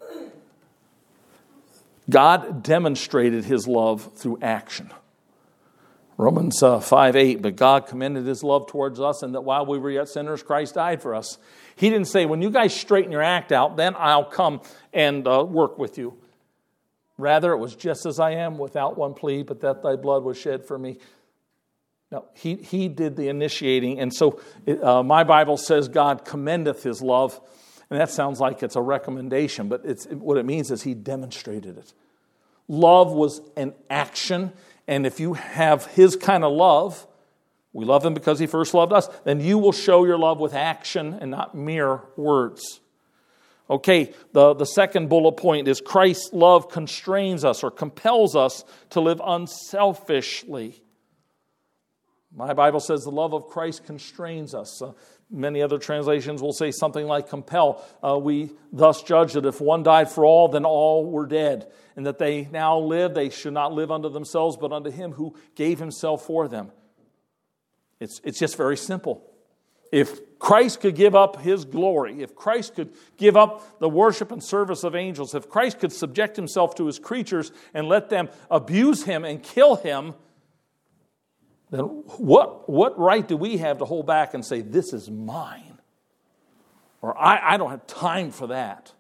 God demonstrated his love through action. Romans uh, five eight, but God commended his love towards us, and that while we were yet sinners, Christ died for us. He didn't say, when you guys straighten your act out, then I'll come and uh, work with you. Rather, it was just as I am, without one plea, but that thy blood was shed for me. No, he, he did the initiating. And so uh, my Bible says God commendeth his love. And that sounds like it's a recommendation, but it's what it means is he demonstrated it. Love was an action. And if you have his kind of love, we love him because he first loved us, then you will show your love with action and not mere words. Okay, the, the second bullet point is Christ's love constrains us or compels us to live unselfishly. My Bible says the love of Christ constrains us. Uh, many other translations will say something like compel. Uh, we thus judge that if one died for all, then all were dead. And that they now live, they should not live unto themselves, but unto him who gave himself for them. It's, it's just very simple. If Christ could give up his glory, if Christ could give up the worship and service of angels, if Christ could subject himself to his creatures and let them abuse him and kill him, then what, what right do we have to hold back and say, this is mine? Or I, I don't have time for that.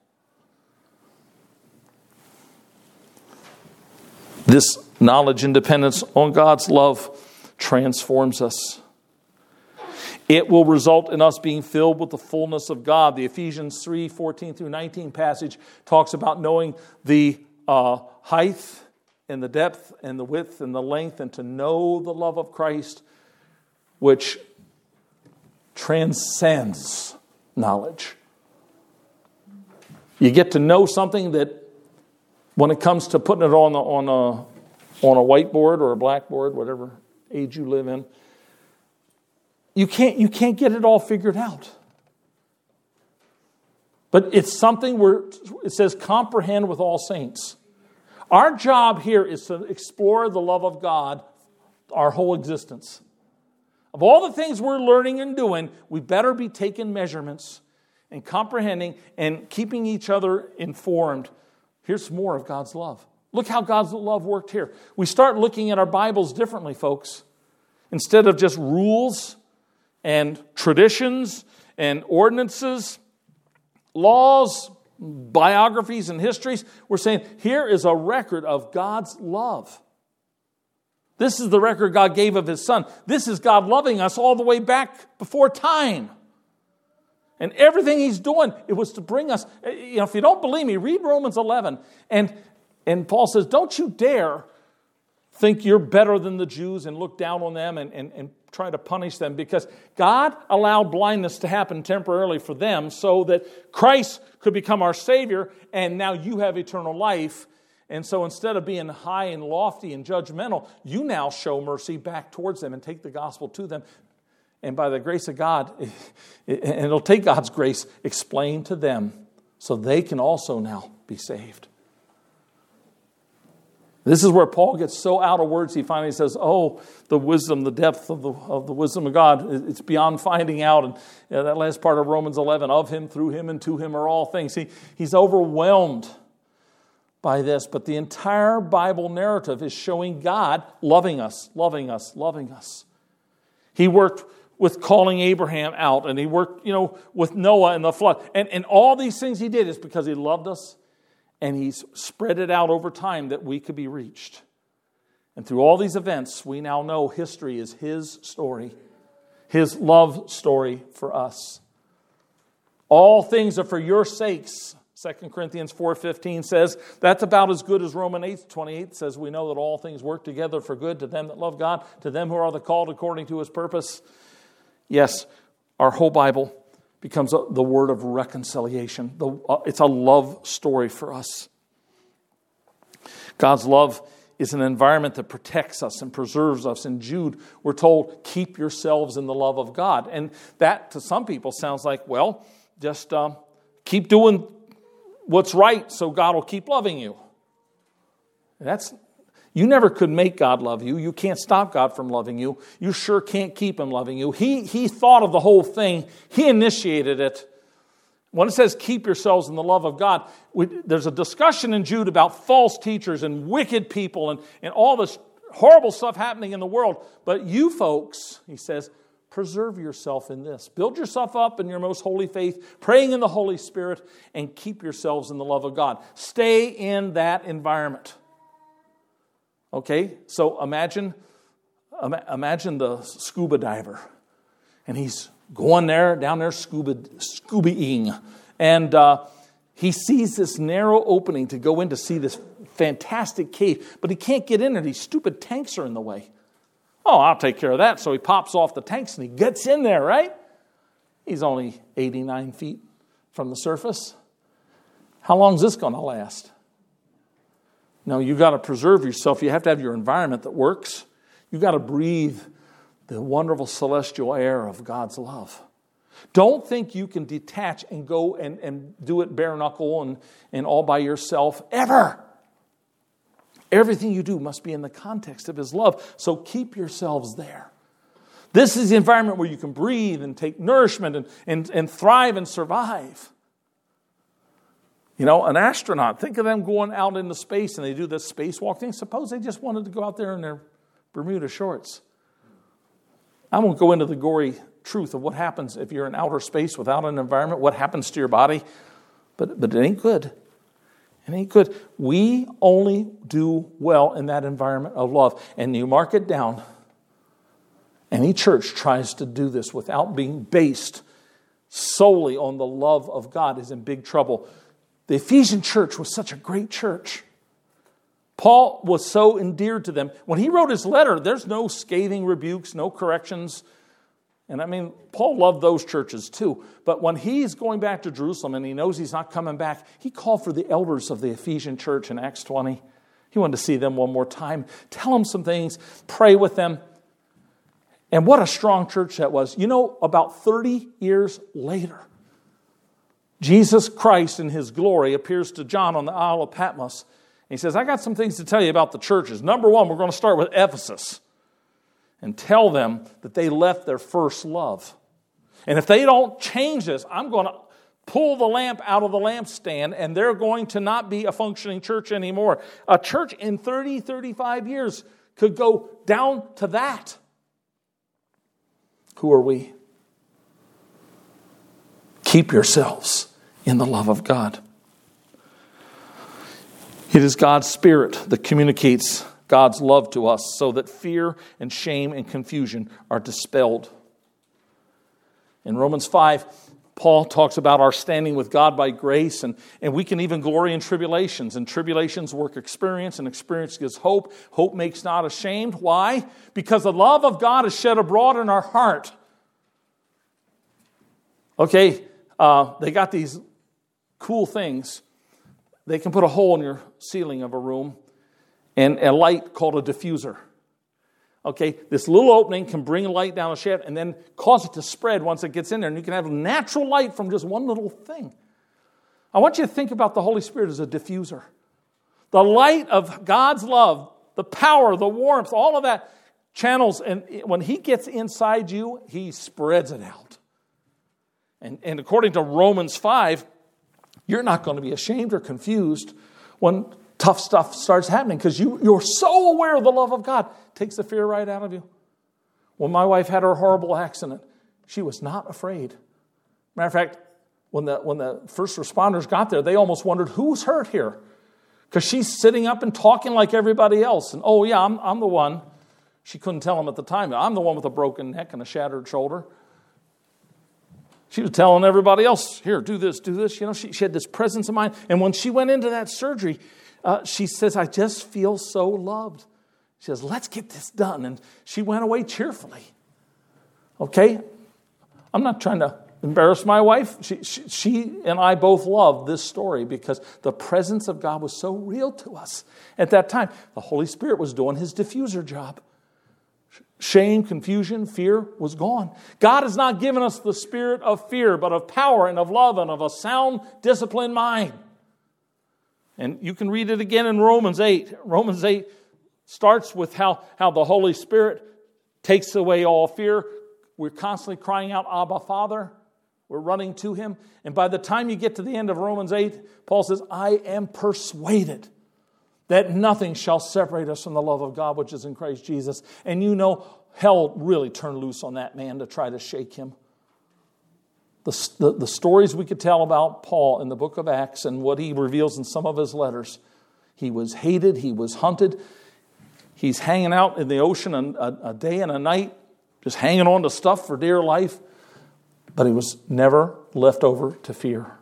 This knowledge and dependence on God's love transforms us. It will result in us being filled with the fullness of God. The Ephesians three, fourteen through nineteen passage talks about knowing the uh, height and the depth and the width and the length, and to know the love of Christ, which transcends knowledge. You get to know something that, when it comes to putting it on, the, on, a, on a whiteboard or a blackboard, whatever age you live in, you can't, you can't get it all figured out. But it's something where it says comprehend with all saints. Our job here is to explore the love of God our whole existence. Of all the things we're learning and doing, we better be taking measurements and comprehending and keeping each other informed. Here's more of God's love. Look how God's love worked here. We start looking at our Bibles differently, folks. Instead of just rules and traditions and ordinances, laws, biographies and histories, we're saying here is a record of God's love. This is the record God gave of his Son. This is God loving us all the way back before time. And everything he's doing, it was to bring us, you know, if you don't believe me, read Romans eleven. And, and Paul says, don't you dare think you're better than the Jews and look down on them and, and, and try to punish them, because God allowed blindness to happen temporarily for them so that Christ could become our Savior, and now you have eternal life. And so instead of being high and lofty and judgmental, you now show mercy back towards them and take the gospel to them. And by the grace of God, and it'll take God's grace, explain to them so they can also now be saved. This is where Paul gets so out of words, he finally says, oh, the wisdom, the depth of the, of the wisdom of God, it's beyond finding out. And you know, that last part of Romans eleven, of him, through him, and to him are all things. He, he's overwhelmed by this, but the entire Bible narrative is showing God loving us, loving us, loving us. He worked with calling Abraham out, and he worked, you know, with Noah and the flood. And, and all these things he did is because he loved us, and he's spread it out over time that we could be reached. And through all these events, we now know history is his story, his love story for us. All things are for your sakes. Second Corinthians four fifteen says, that's about as good as Romans eight twenty-eight says, we know that all things work together for good to them that love God, to them who are the called according to his purpose. Yes, our whole Bible becomes a, the word of reconciliation. The, uh, it's a love story for us. God's love is an environment that protects us and preserves us. In Jude, we're told, keep yourselves in the love of God. And that, to some people, sounds like, well, just um, keep doing what's right so God will keep loving you. That's you never could make God love you. You can't stop God from loving you. You sure can't keep him loving you. He, he thought of the whole thing. He initiated it. When it says keep yourselves in the love of God, we, there's a discussion in Jude about false teachers and wicked people and, and all this horrible stuff happening in the world. But you folks, he says, preserve yourself in this. Build yourself up in your most holy faith, praying in the Holy Spirit, and keep yourselves in the love of God. Stay in that environment. Okay, so imagine, imagine the scuba diver, and he's going there, down there scuba, scuba-ing, and uh, he sees this narrow opening to go in to see this fantastic cave, but he can't get in there. These stupid tanks are in the way. Oh, I'll take care of that. So he pops off the tanks and he gets in there, right? He's only eighty-nine feet from the surface. How long is this going to last? No, you've got to preserve yourself. You have to have your environment that works. You've got to breathe the wonderful celestial air of God's love. Don't think you can detach and go and, and do it bare knuckle and, and all by yourself, ever. Everything you do must be in the context of his love. So keep yourselves there. This is the environment where you can breathe and take nourishment and, and, and thrive and survive. You know, an astronaut, think of them going out into space and they do this spacewalk thing. Suppose they just wanted to go out there in their Bermuda shorts. I won't go into the gory truth of what happens if you're in outer space without an environment, what happens to your body. But, but it ain't good. It ain't good. We only do well in that environment of love. And you mark it down. Any church tries to do this without being based solely on the love of God is in big trouble. The Ephesian church was such a great church. Paul was so endeared to them. When he wrote his letter, there's no scathing rebukes, no corrections. And I mean, Paul loved those churches too. But when he's going back to Jerusalem and he knows he's not coming back, he called for the elders of the Ephesian church in Acts twenty. He wanted to see them one more time, tell them some things, pray with them. And what a strong church that was. You know, about thirty years later, Jesus Christ in his glory appears to John on the Isle of Patmos. And he says, I got some things to tell you about the churches. Number one, we're going to start with Ephesus and tell them that they left their first love. And if they don't change this, I'm going to pull the lamp out of the lampstand and they're going to not be a functioning church anymore. A church in thirty, thirty-five years could go down to that. Who are we? Keep yourselves in the love of God. It is God's Spirit that communicates God's love to us so that fear and shame and confusion are dispelled. In Romans five, Paul talks about our standing with God by grace, and, and we can even glory in tribulations. And tribulations work experience, and experience gives hope. Hope makes not ashamed. Why? Because the love of God is shed abroad in our heart. Okay, uh, they got these cool things. They can put a hole in your ceiling of a room and a light called a diffuser. Okay, this little opening can bring light down a shaft and then cause it to spread once it gets in there. And you can have natural light from just one little thing. I want you to think about the Holy Spirit as a diffuser. The light of God's love, the power, the warmth, all of that channels. And when he gets inside you, he spreads it out. And, and according to Romans five, you're not going to be ashamed or confused when tough stuff starts happening because you, you're so aware of the love of God. It takes the fear right out of you. When my wife had her horrible accident, she was not afraid. Matter of fact, when the, when the first responders got there, they almost wondered, who's hurt here? Because she's sitting up and talking like everybody else. And, oh, yeah, I'm, I'm the one. She couldn't tell them at the time. I'm the one with a broken neck and a shattered shoulder. She was telling everybody else, here, do this, do this. You know, she, she had this presence of mind. And when she went into that surgery, uh, she says, I just feel so loved. She says, let's get this done. And she went away cheerfully. Okay? I'm not trying to embarrass my wife. She, she, she and I both love this story because the presence of God was so real to us at that time. The Holy Spirit was doing his diffuser job. Shame, confusion, fear was gone. God has not given us the spirit of fear, but of power and of love and of a sound, disciplined mind. And you can read it again in Romans eight. Romans eight starts with how, how the Holy Spirit takes away all fear. We're constantly crying out, Abba, Father. We're running to him. And by the time you get to the end of Romans eight, Paul says, I am persuaded that nothing shall separate us from the love of God, which is in Christ Jesus. And you know, hell really turned loose on that man to try to shake him. The, the, the stories we could tell about Paul in the book of Acts and what he reveals in some of his letters. He was hated. He was hunted. He's hanging out in the ocean a, a, a day and a night, just hanging on to stuff for dear life. But he was never left over to fear.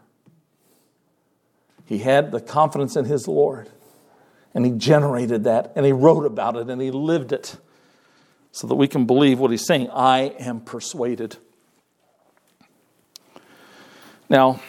He had the confidence in his Lord. And he generated that, and he wrote about it, and he lived it so that we can believe what he's saying. I am persuaded. Now,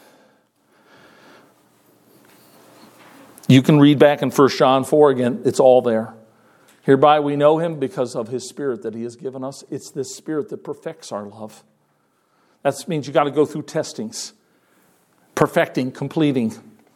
you can read back in First John four again. It's all there. Hereby we know him because of his Spirit that he has given us. It's this Spirit that perfects our love. That means you got to go through testings, perfecting, completing.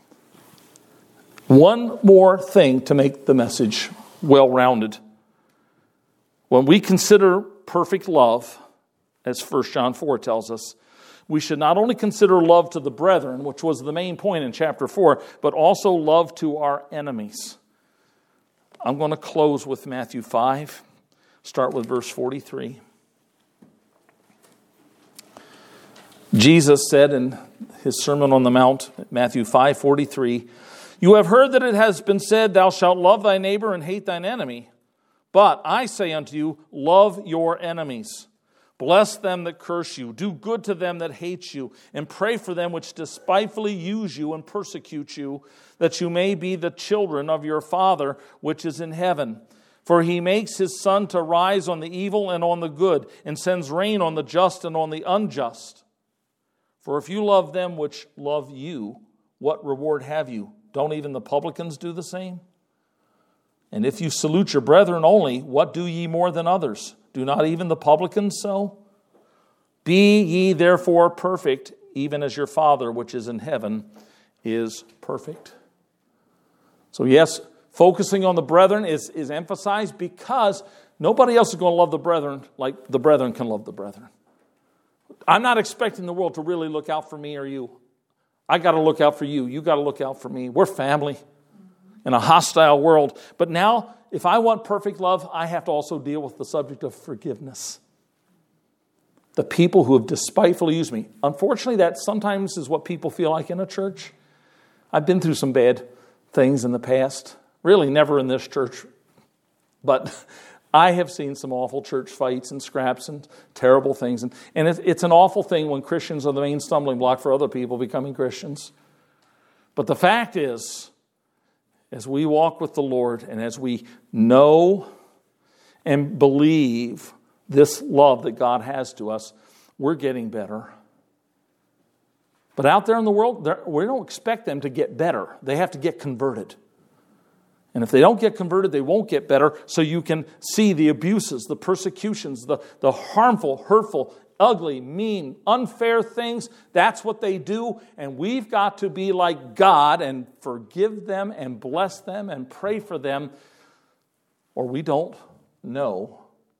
One more thing to make the message well-rounded. When we consider perfect love, as First John four tells us, we should not only consider love to the brethren, which was the main point in chapter four, but also love to our enemies. I'm going to close with Matthew five, start with verse forty-three. Jesus said in his Sermon on the Mount, Matthew five forty-three, you have heard that it has been said, thou shalt love thy neighbor and hate thine enemy. But I say unto you, love your enemies. Bless them that curse you. Do good to them that hate you. And pray for them which despitefully use you and persecute you, that you may be the children of your Father which is in heaven. For he makes his sun to rise on the evil and on the good, and sends rain on the just and on the unjust. For if you love them which love you, what reward have you? Don't even the publicans do the same? And if you salute your brethren only, what do ye more than others? Do not even the publicans so? Be ye therefore perfect, even as your Father which is in heaven is perfect. So yes, focusing on the brethren is, is emphasized because nobody else is going to love the brethren like the brethren can love the brethren. I'm not expecting the world to really look out for me or you. I got to look out for you. You got to look out for me. We're family in a hostile world. But now, if I want perfect love, I have to also deal with the subject of forgiveness. The people who have despitefully used me. Unfortunately, that sometimes is what people feel like in a church. I've been through some bad things in the past. Really, never in this church. But I have seen some awful church fights and scraps and terrible things. And, and it, it's an awful thing when Christians are the main stumbling block for other people becoming Christians. But the fact is, as we walk with the Lord and as we know and believe this love that God has to us, we're getting better. But out there in the world, we don't expect them to get better. They have to get converted. And if they don't get converted, they won't get better. So you can see the abuses, the persecutions, the, the harmful, hurtful, ugly, mean, unfair things. That's what they do. And we've got to be like God and forgive them and bless them and pray for them. Or we don't know.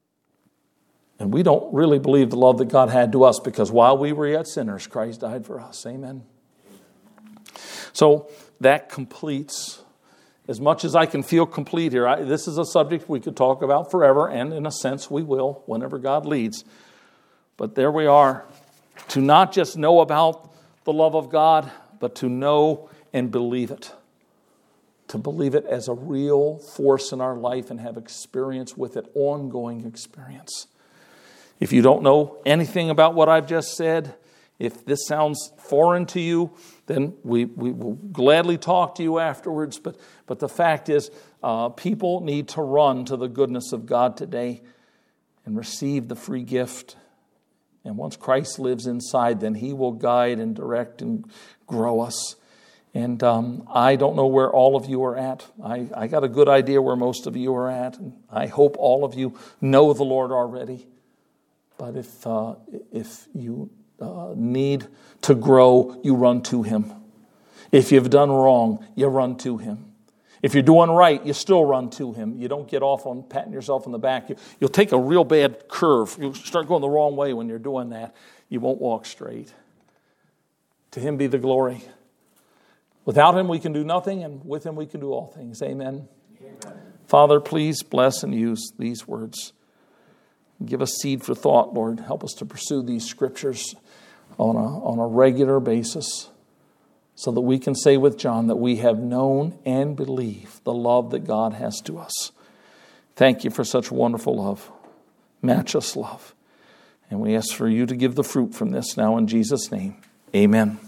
And we don't really believe the love that God had to us, because while we were yet sinners, Christ died for us. Amen. So that completes as much as I can feel complete here, I, this is a subject we could talk about forever, and in a sense we will, whenever God leads. But there we are, to not just know about the love of God, but to know and believe it. To believe it as a real force in our life and have experience with it, ongoing experience. If you don't know anything about what I've just said, if this sounds foreign to you, then we, we will gladly talk to you afterwards. But, but the fact is, uh, people need to run to the goodness of God today and receive the free gift. And once Christ lives inside, then He will guide and direct and grow us. And um, I don't know where all of you are at. I, I got a good idea where most of you are at. And I hope all of you know the Lord already. But if uh, if you uh, need to grow, you run to Him. If you've done wrong, you run to Him. If you're doing right, you still run to Him. You don't get off on patting yourself on the back. You, you'll take a real bad curve. You'll start going the wrong way when you're doing that. You won't walk straight. To Him be the glory. Without Him, we can do nothing, and with Him, we can do all things. Amen. Amen. Father, please bless and use these words. Give us seed for thought, Lord. Help us to pursue these scriptures on a, on a regular basis so that we can say with John that we have known and believe the love that God has to us. Thank you for such wonderful love, matchless love. And we ask for you to give the fruit from this now in Jesus' name. Amen.